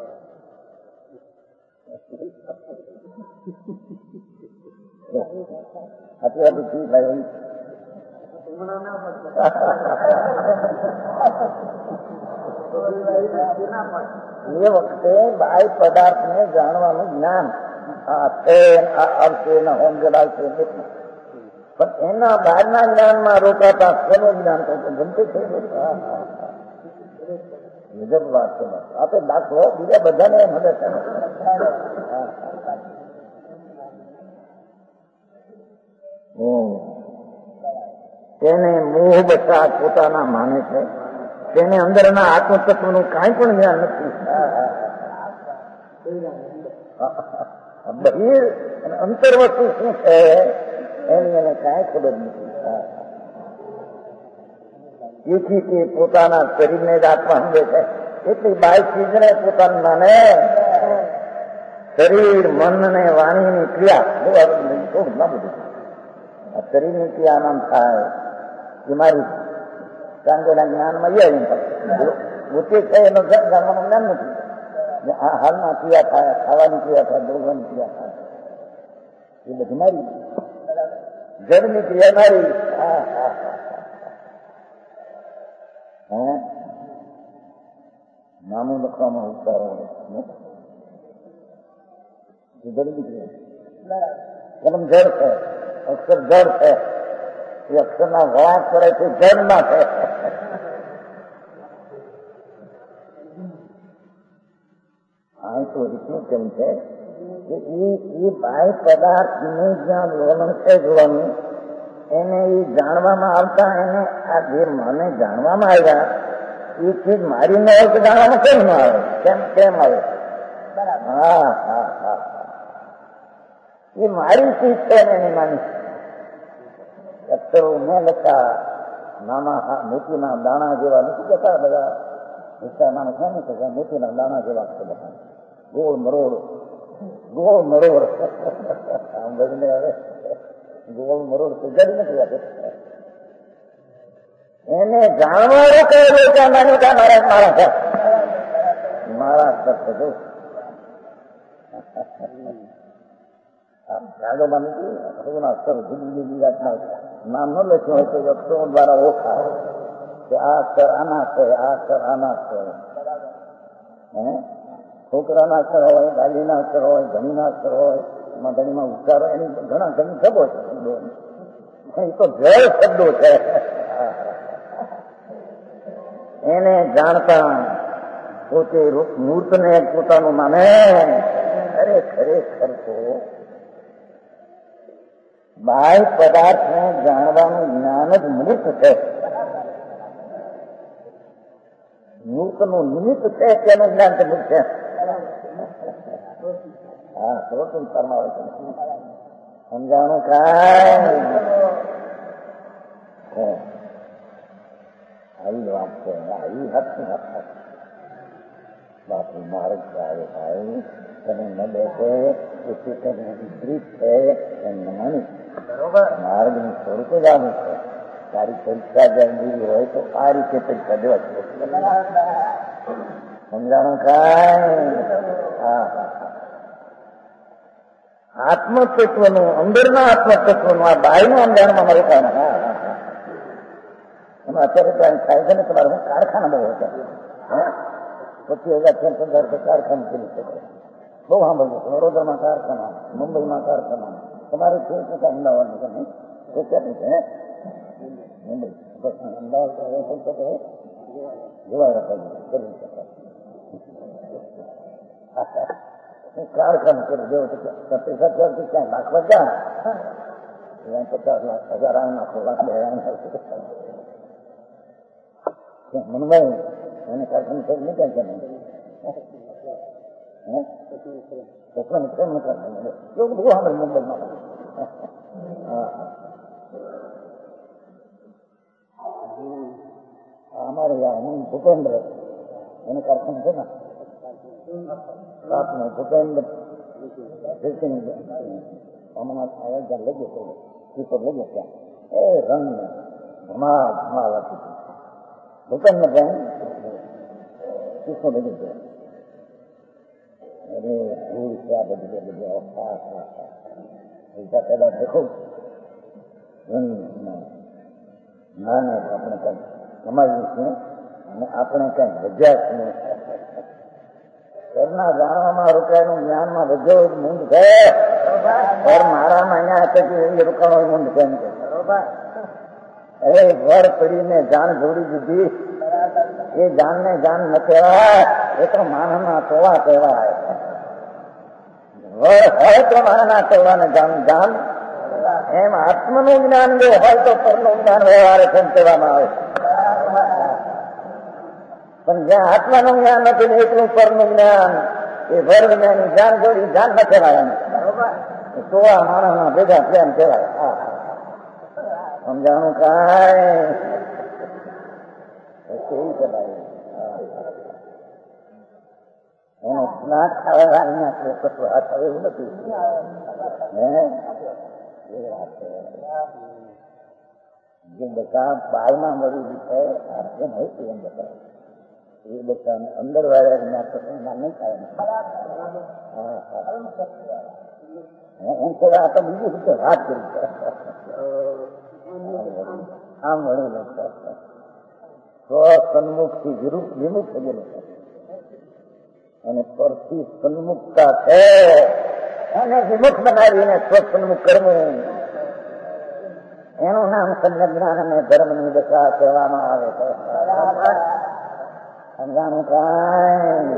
આટલી આટલી ચીજ લાવી એ વખતે બાય પદાર્થને જાણવાનું જ્ઞાન આ છે, આ આવશે, એના હોમ જડાવશે નથી. પણ એના બહારના જ્ઞાનમાં રોકાતા સ્વનું જ્ઞાન તો ગમતું છે. વિજબ વાત છે. આપણે દાખલો બીજા બધાને મદદ છે. તેને મોહ બચા પોતાના માને છે. તેને અંદરના આત્મતત્વનું કાંઈ પણ જ્ઞાન નથી. બહિર અને અંતર વસ્તુ શું છે એની એને કાંઈ ખબર નથી. તેથી તે પોતાના શરીરને જ આત્મા સમજે છે. એટલી બાય ચીજને પોતાનું માને. શરીર, મન ને વાણીની ક્રિયા થોડું ના બધું આ શરીરની ક્રિયા નામ થાય એ મારી કાંગોના જ્ઞાનમાં પોતે છે એનો જાણવાનું જ્ઞાન નથી. હાલમાં ક્રિયા થાય, ખાવાની ક્રિયા થાય, બોલવાની ક્રિયા થાય એ બધી મારી જળની ક્રિયા મારી. નામું લખવામાં ઉચ્ચારો જળની ક્રિયા કલમ જળ છે, અક્ષર જળ છે. એ અક્ષરના વળાંક કરે છે જળમાં છે. આ તો રીતનું કેમ છે કે એ બાહ્ય પદાર્થનું જ્યાં વલણ છે જોવાનું એને એ જાણવામાં આવતા એને આ જે મને જાણવામાં આવ્યા એ ચીજ મારી ન હોય તો જાણવામાં કેમ ન આવે? કેમ આવે? હા હા હા, એ મારી ચીજ છે ને એની માની અક્ષરો મેં લખા નાના મોતીના દાણા જેવા નથી જતા બધા હિસ્સા માણસ છે ને તો મોતીના દાણા જેવા છે બધા ગોળ મરોડ આમ બધીને હવે ગોળ મરોડ તો જડી નથી આપે એને જાણવાનું કહે મારા કરશે જો યાદોમાં નથી હૃદયના અક્ષર જુદી જુદી જાતના નામ ન લખ્યું હોય તો અક્ષરો દ્વારા ઓળખાય કે આ અક્ષર આના છે આ અક્ષર આના છે છોકરાના અક્ષર હોય ગાડીના અક્ષર હોય ધણીના અક્ષર હોય એમાં ધણીમાં ઉચ્ચારો એની ઘણા ઘણી શબ્દો છે શબ્દો એ તો જળ શબ્દો છે એને જાણતા પોતે મૂર્તને પોતાનું માને અરે ખરેખર તો બાહ્ય પદાર્થને જાણવાનું જ્ઞાન જ મૂર્ત છે. મૂર્તનું નિમિત્ત છે તેનું જ્ઞાન તો મૂર્ત છે. હા સર્વોત્તમ ફરમાવે છે સમજાણું કાંઈ આવી વાત છે આવી હકની હક બાપુ માર્ગ આવે ભાઈ તને ન બેસે એ તને વિપરીત છે એમ માની માર્ગનું સ્વરૂપ જ આવું છે. તારી પરીક્ષા જલ્દી હોય તો આ રીતે પરીક્ષા દેવા છે સમજાણું કાંઈ હા આત્મતત્વનું અંદરના આત્મતત્વનું આ બાયનું અંજાણમાં મારું કામ એમાં અત્યારે તો થાય છે ને તમારે હું કારખાના બહુ હતા 25,000 કારખાનું કરી શકે બહુ સાંભળ્યું છે. વડોદરામાં કારખાના મુંબઈમાં કારખાના તમારે કેવી રીતે અમદાવાદ તમે તો ક્યાંથી છે મુંબઈ અમદાવાદ જોવા કરી શકાય કારખાનું કરી દેવું પૈસા ત્યારથી ક્યાં નાખવા ક્યાં 50 લાખ 1000 આમ નાખો લાખ 2 મનભાઈ એને કારખાનું કરી નહીં ક્યાં કેમ કેમ કારખાનું એવું બધું સાંભળે મુંબઈમાં અમારે ભૂપેન્દ્ર એને કારખાનું છે ને રાતનો ભૂપેન્દ્ર હમણાં આવે ત્યાં લઈ ગયો પેપર લઈ ગયો ત્યાં એ રંગ ધમાલ ધમાલ હતી ભૂપેન્દ્ર બેન કિસ્સો બધી ગયો અરે ભૂલ છે આ બધી બધી પૈસા પેલા દેખો ના ના આપણે કઈ કમાઈએ છીએ અને આપણે કઈ રજ્યા છીએ ઘરના જાણવામાં રૂપિયાનું જ્ઞાનમાં વધ્યો મૂંડ છે ઘર મારામાં અહીંયા પછી રોકાણો મૂંડ કેમ છે અરે ઘર પડીને જાણ જોડી દીધી એ જાનને જાન ન કહેવાય એ તો માનવના ટોળા કહેવાય ઘર હોય તો માનવના ટોળાને જાન જાન એમ આત્મનું જ્ઞાન જો હોય તો પરનું જ્ઞાન વ્યવહારે છે કહેવામાં આવે પણ જ્યાં આત્માનું જ્ઞાન નથી ને એટલું પરનું જ્ઞાન એ ભર જ્ઞાની જાન જોડી જાન ન કહેવાય તો આ માણસના ભેગા પ્રેમ કહેવાય સમજાણું કાંઈ કેવી કહેવાય એનો સ્નાક ખાવા કશું હાથ આવે એવું નથી જે બધા બહારના મળી છે એમ હોય એમ બધા એ બધાને અંદર વાળા નહીં થાય એમ કહેવાય આ તો બીજું રીતે વાત કરી આમ વળેલો સન્મુખથી વિમુખ થઈ ગયેલો છે અને પરથી સન્મુખતા છે એને વિમુખ બનાવીને સ્વસન્મુખ કરવું એનું નામ સંજ્ઞાન અને ધર્મની દશા કહેવામાં આવે છે સમજાણું કાંઈ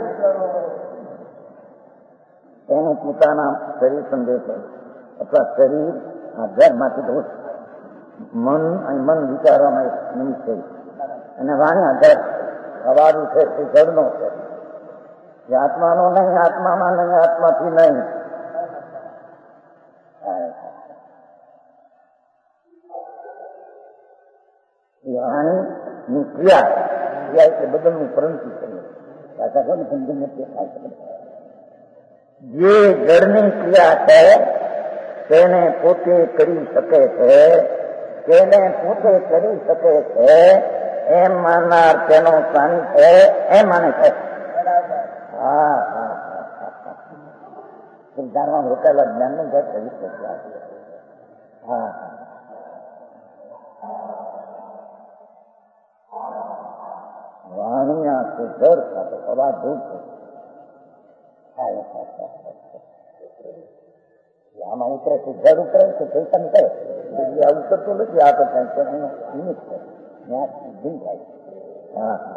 એનું પોતાના શરીર સમજે છે અથવા શરીર આ ઘરમાંથી દોષ મન અને મન વિચારવામાં નિમિત્ત છે અને વાણ્યા ઘર અવાજું છે તે જળનો છે જે આત્માનો નહીં આત્મામાં નહીં આત્માથી નહીં એ વાણીની ક્રિયા એટલે બદલનું પરંતુ કરીએ પાછા કોને સમજી નથી થાય. જે જળની ક્રિયા છે તેને પોતે કરી શકે છે, તેને પોતે કરી શકે છે એમ માનનાર તેનો પ્રાણી છે એમ માને છે. હા હા જાણવા રોકાયેલા જ્ઞાનનું ઘર કરી શકે. હા વાણી આ સુધર સાથે અવાધૂત આમાં ઉતરે સુધર ઉતરે તો ચૈતન કરે આ ઉતરતું નથી. આ તો એનો નિમિત્ત છે ત્યાં ભૂલ થાય. હા હા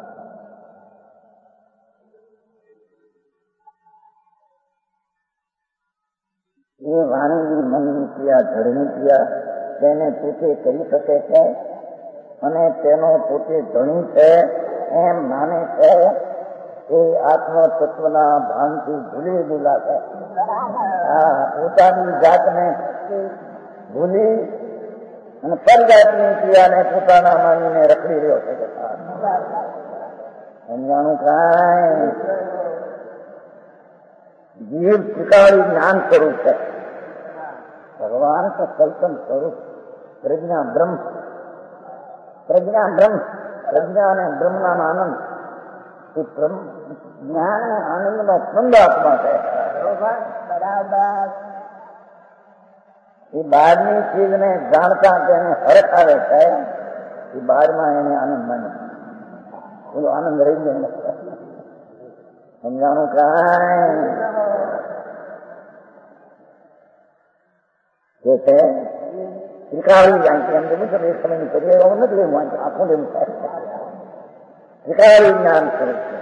એ વાણીની મનની ક્રિયા જળની ક્રિયા તેને પોતે કરી શકે છે અને તેનો પોતે ધણી છે એમ માને છે. એ આત્મ તત્વના ભાનથી ભૂલી ગયેલા છે. પોતાની જાતને ભૂલી અને પરજાતની ક્રિયાને પોતાના માનીને રખડી રહ્યો છે. સમજાણું કાંઈ જીવ ત્રિકાળી જ્ઞાન સ્વરૂપ છે. ભગવાન તો ચૈતન સ્વરૂપ પ્રજ્ઞા બ્રહ્મ, પ્રજ્ઞા બ્રહ્મ, પ્રજ્ઞા અને બ્રહ્મનો આનંદ એ જ્ઞાન અને આનંદનો સ્પંદ આત્મા છે. બરાબર એ બહારની ચીજને જાણતા તેને હરખ આવે છે. એ બહારમાં એને આનંદ માને બોલો આનંદ રહી જાય. સમજાણું કાંઈ જે છે ત્રિકાળી જાણતી એમ જેવું એક સમયની કરીએ એવું નથી. એવું વાંચે આખું જેવું થાય. ત્રિકાળી જ્ઞાન સ્વરૂપ છે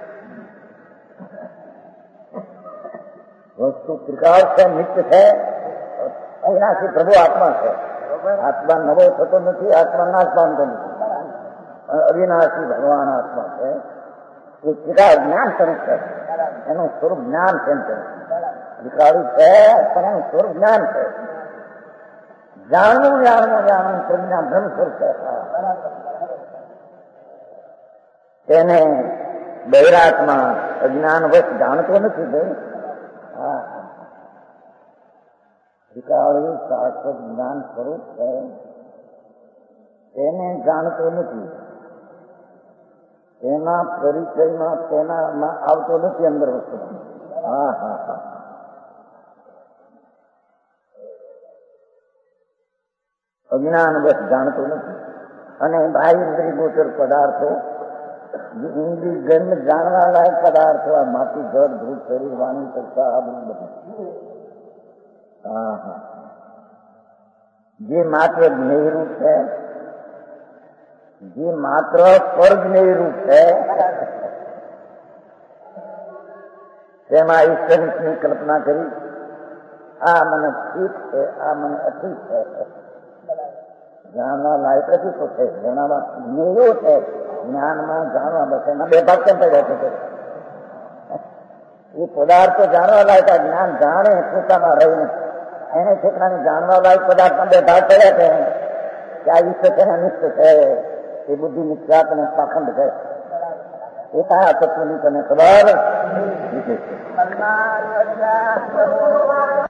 વસ્તુ. ત્રિકાળ છે, નિત્ય છે, અવિનાશી પ્રભુ આત્મા છે. આત્મા નવો થતો નથી, આત્મા નાશ પામતો નથી. અવિનાશી ભગવાન આત્મા છે. એ ત્રિકાળ જ્ઞાન સ્વરૂપ છે. એનું સ્વરૂપ જ્ઞાન છે. ત્રિકાળી છે પણ એનું સ્વરૂપ જ્ઞાન છે. જાણવું જાણવું જાણવું પ્રજ્ઞા બ્રહ્મ સ્વરૂપ છે. તેને બહિરાત્મા અજ્ઞાનવશ જાણતો નથી. ભાઈ હા ત્રિકાળી શાશ્વત જ્ઞાન સ્વરૂપ છે. તેને જાણતો નથી. તેના પરિચયમાં તેનામાં આવતો નથી અંદર વસ્તુ. હા હા હા અજ્ઞાન બસ જાણતો નથી. અને બાહ્ય ઇન્દ્રિય ગોચર પદાર્થો ઇન્દ્રિય ગંધ જાણવા લાયક પદાર્થો આ માટી ઘર ધૂળ શરીર વાણી કરતા આ બધું બધું હા હા જે માત્ર જ્ઞેય રૂપ છે, જે માત્ર પરજ્ઞેય રૂપ છે તેમાં ઈશ્વરની કલ્પના કરી આ મને ઠીક છે, આ મને અઠીક છે. જાણવા લાયક નથી તો છે, જાણવા જ્ઞેયો છે. જ્ઞાનમાં જાણવા બસ એના બે ભાગ કેમ પડ્યા છે. એ પદાર્થો જાણવા લાયક આ જ્ઞાન જાણે પોતામાં રહીને એને ઠેકાણે જાણવા લાયક પદાર્થના બે ભાગ પડ્યા છે કે આ ઈશ્વર છે ને અનિષ્ટ છે. એ બુદ્ધિ મિથ્યાત અને પાખંડ છે. એ કયા તત્વની તને ખબર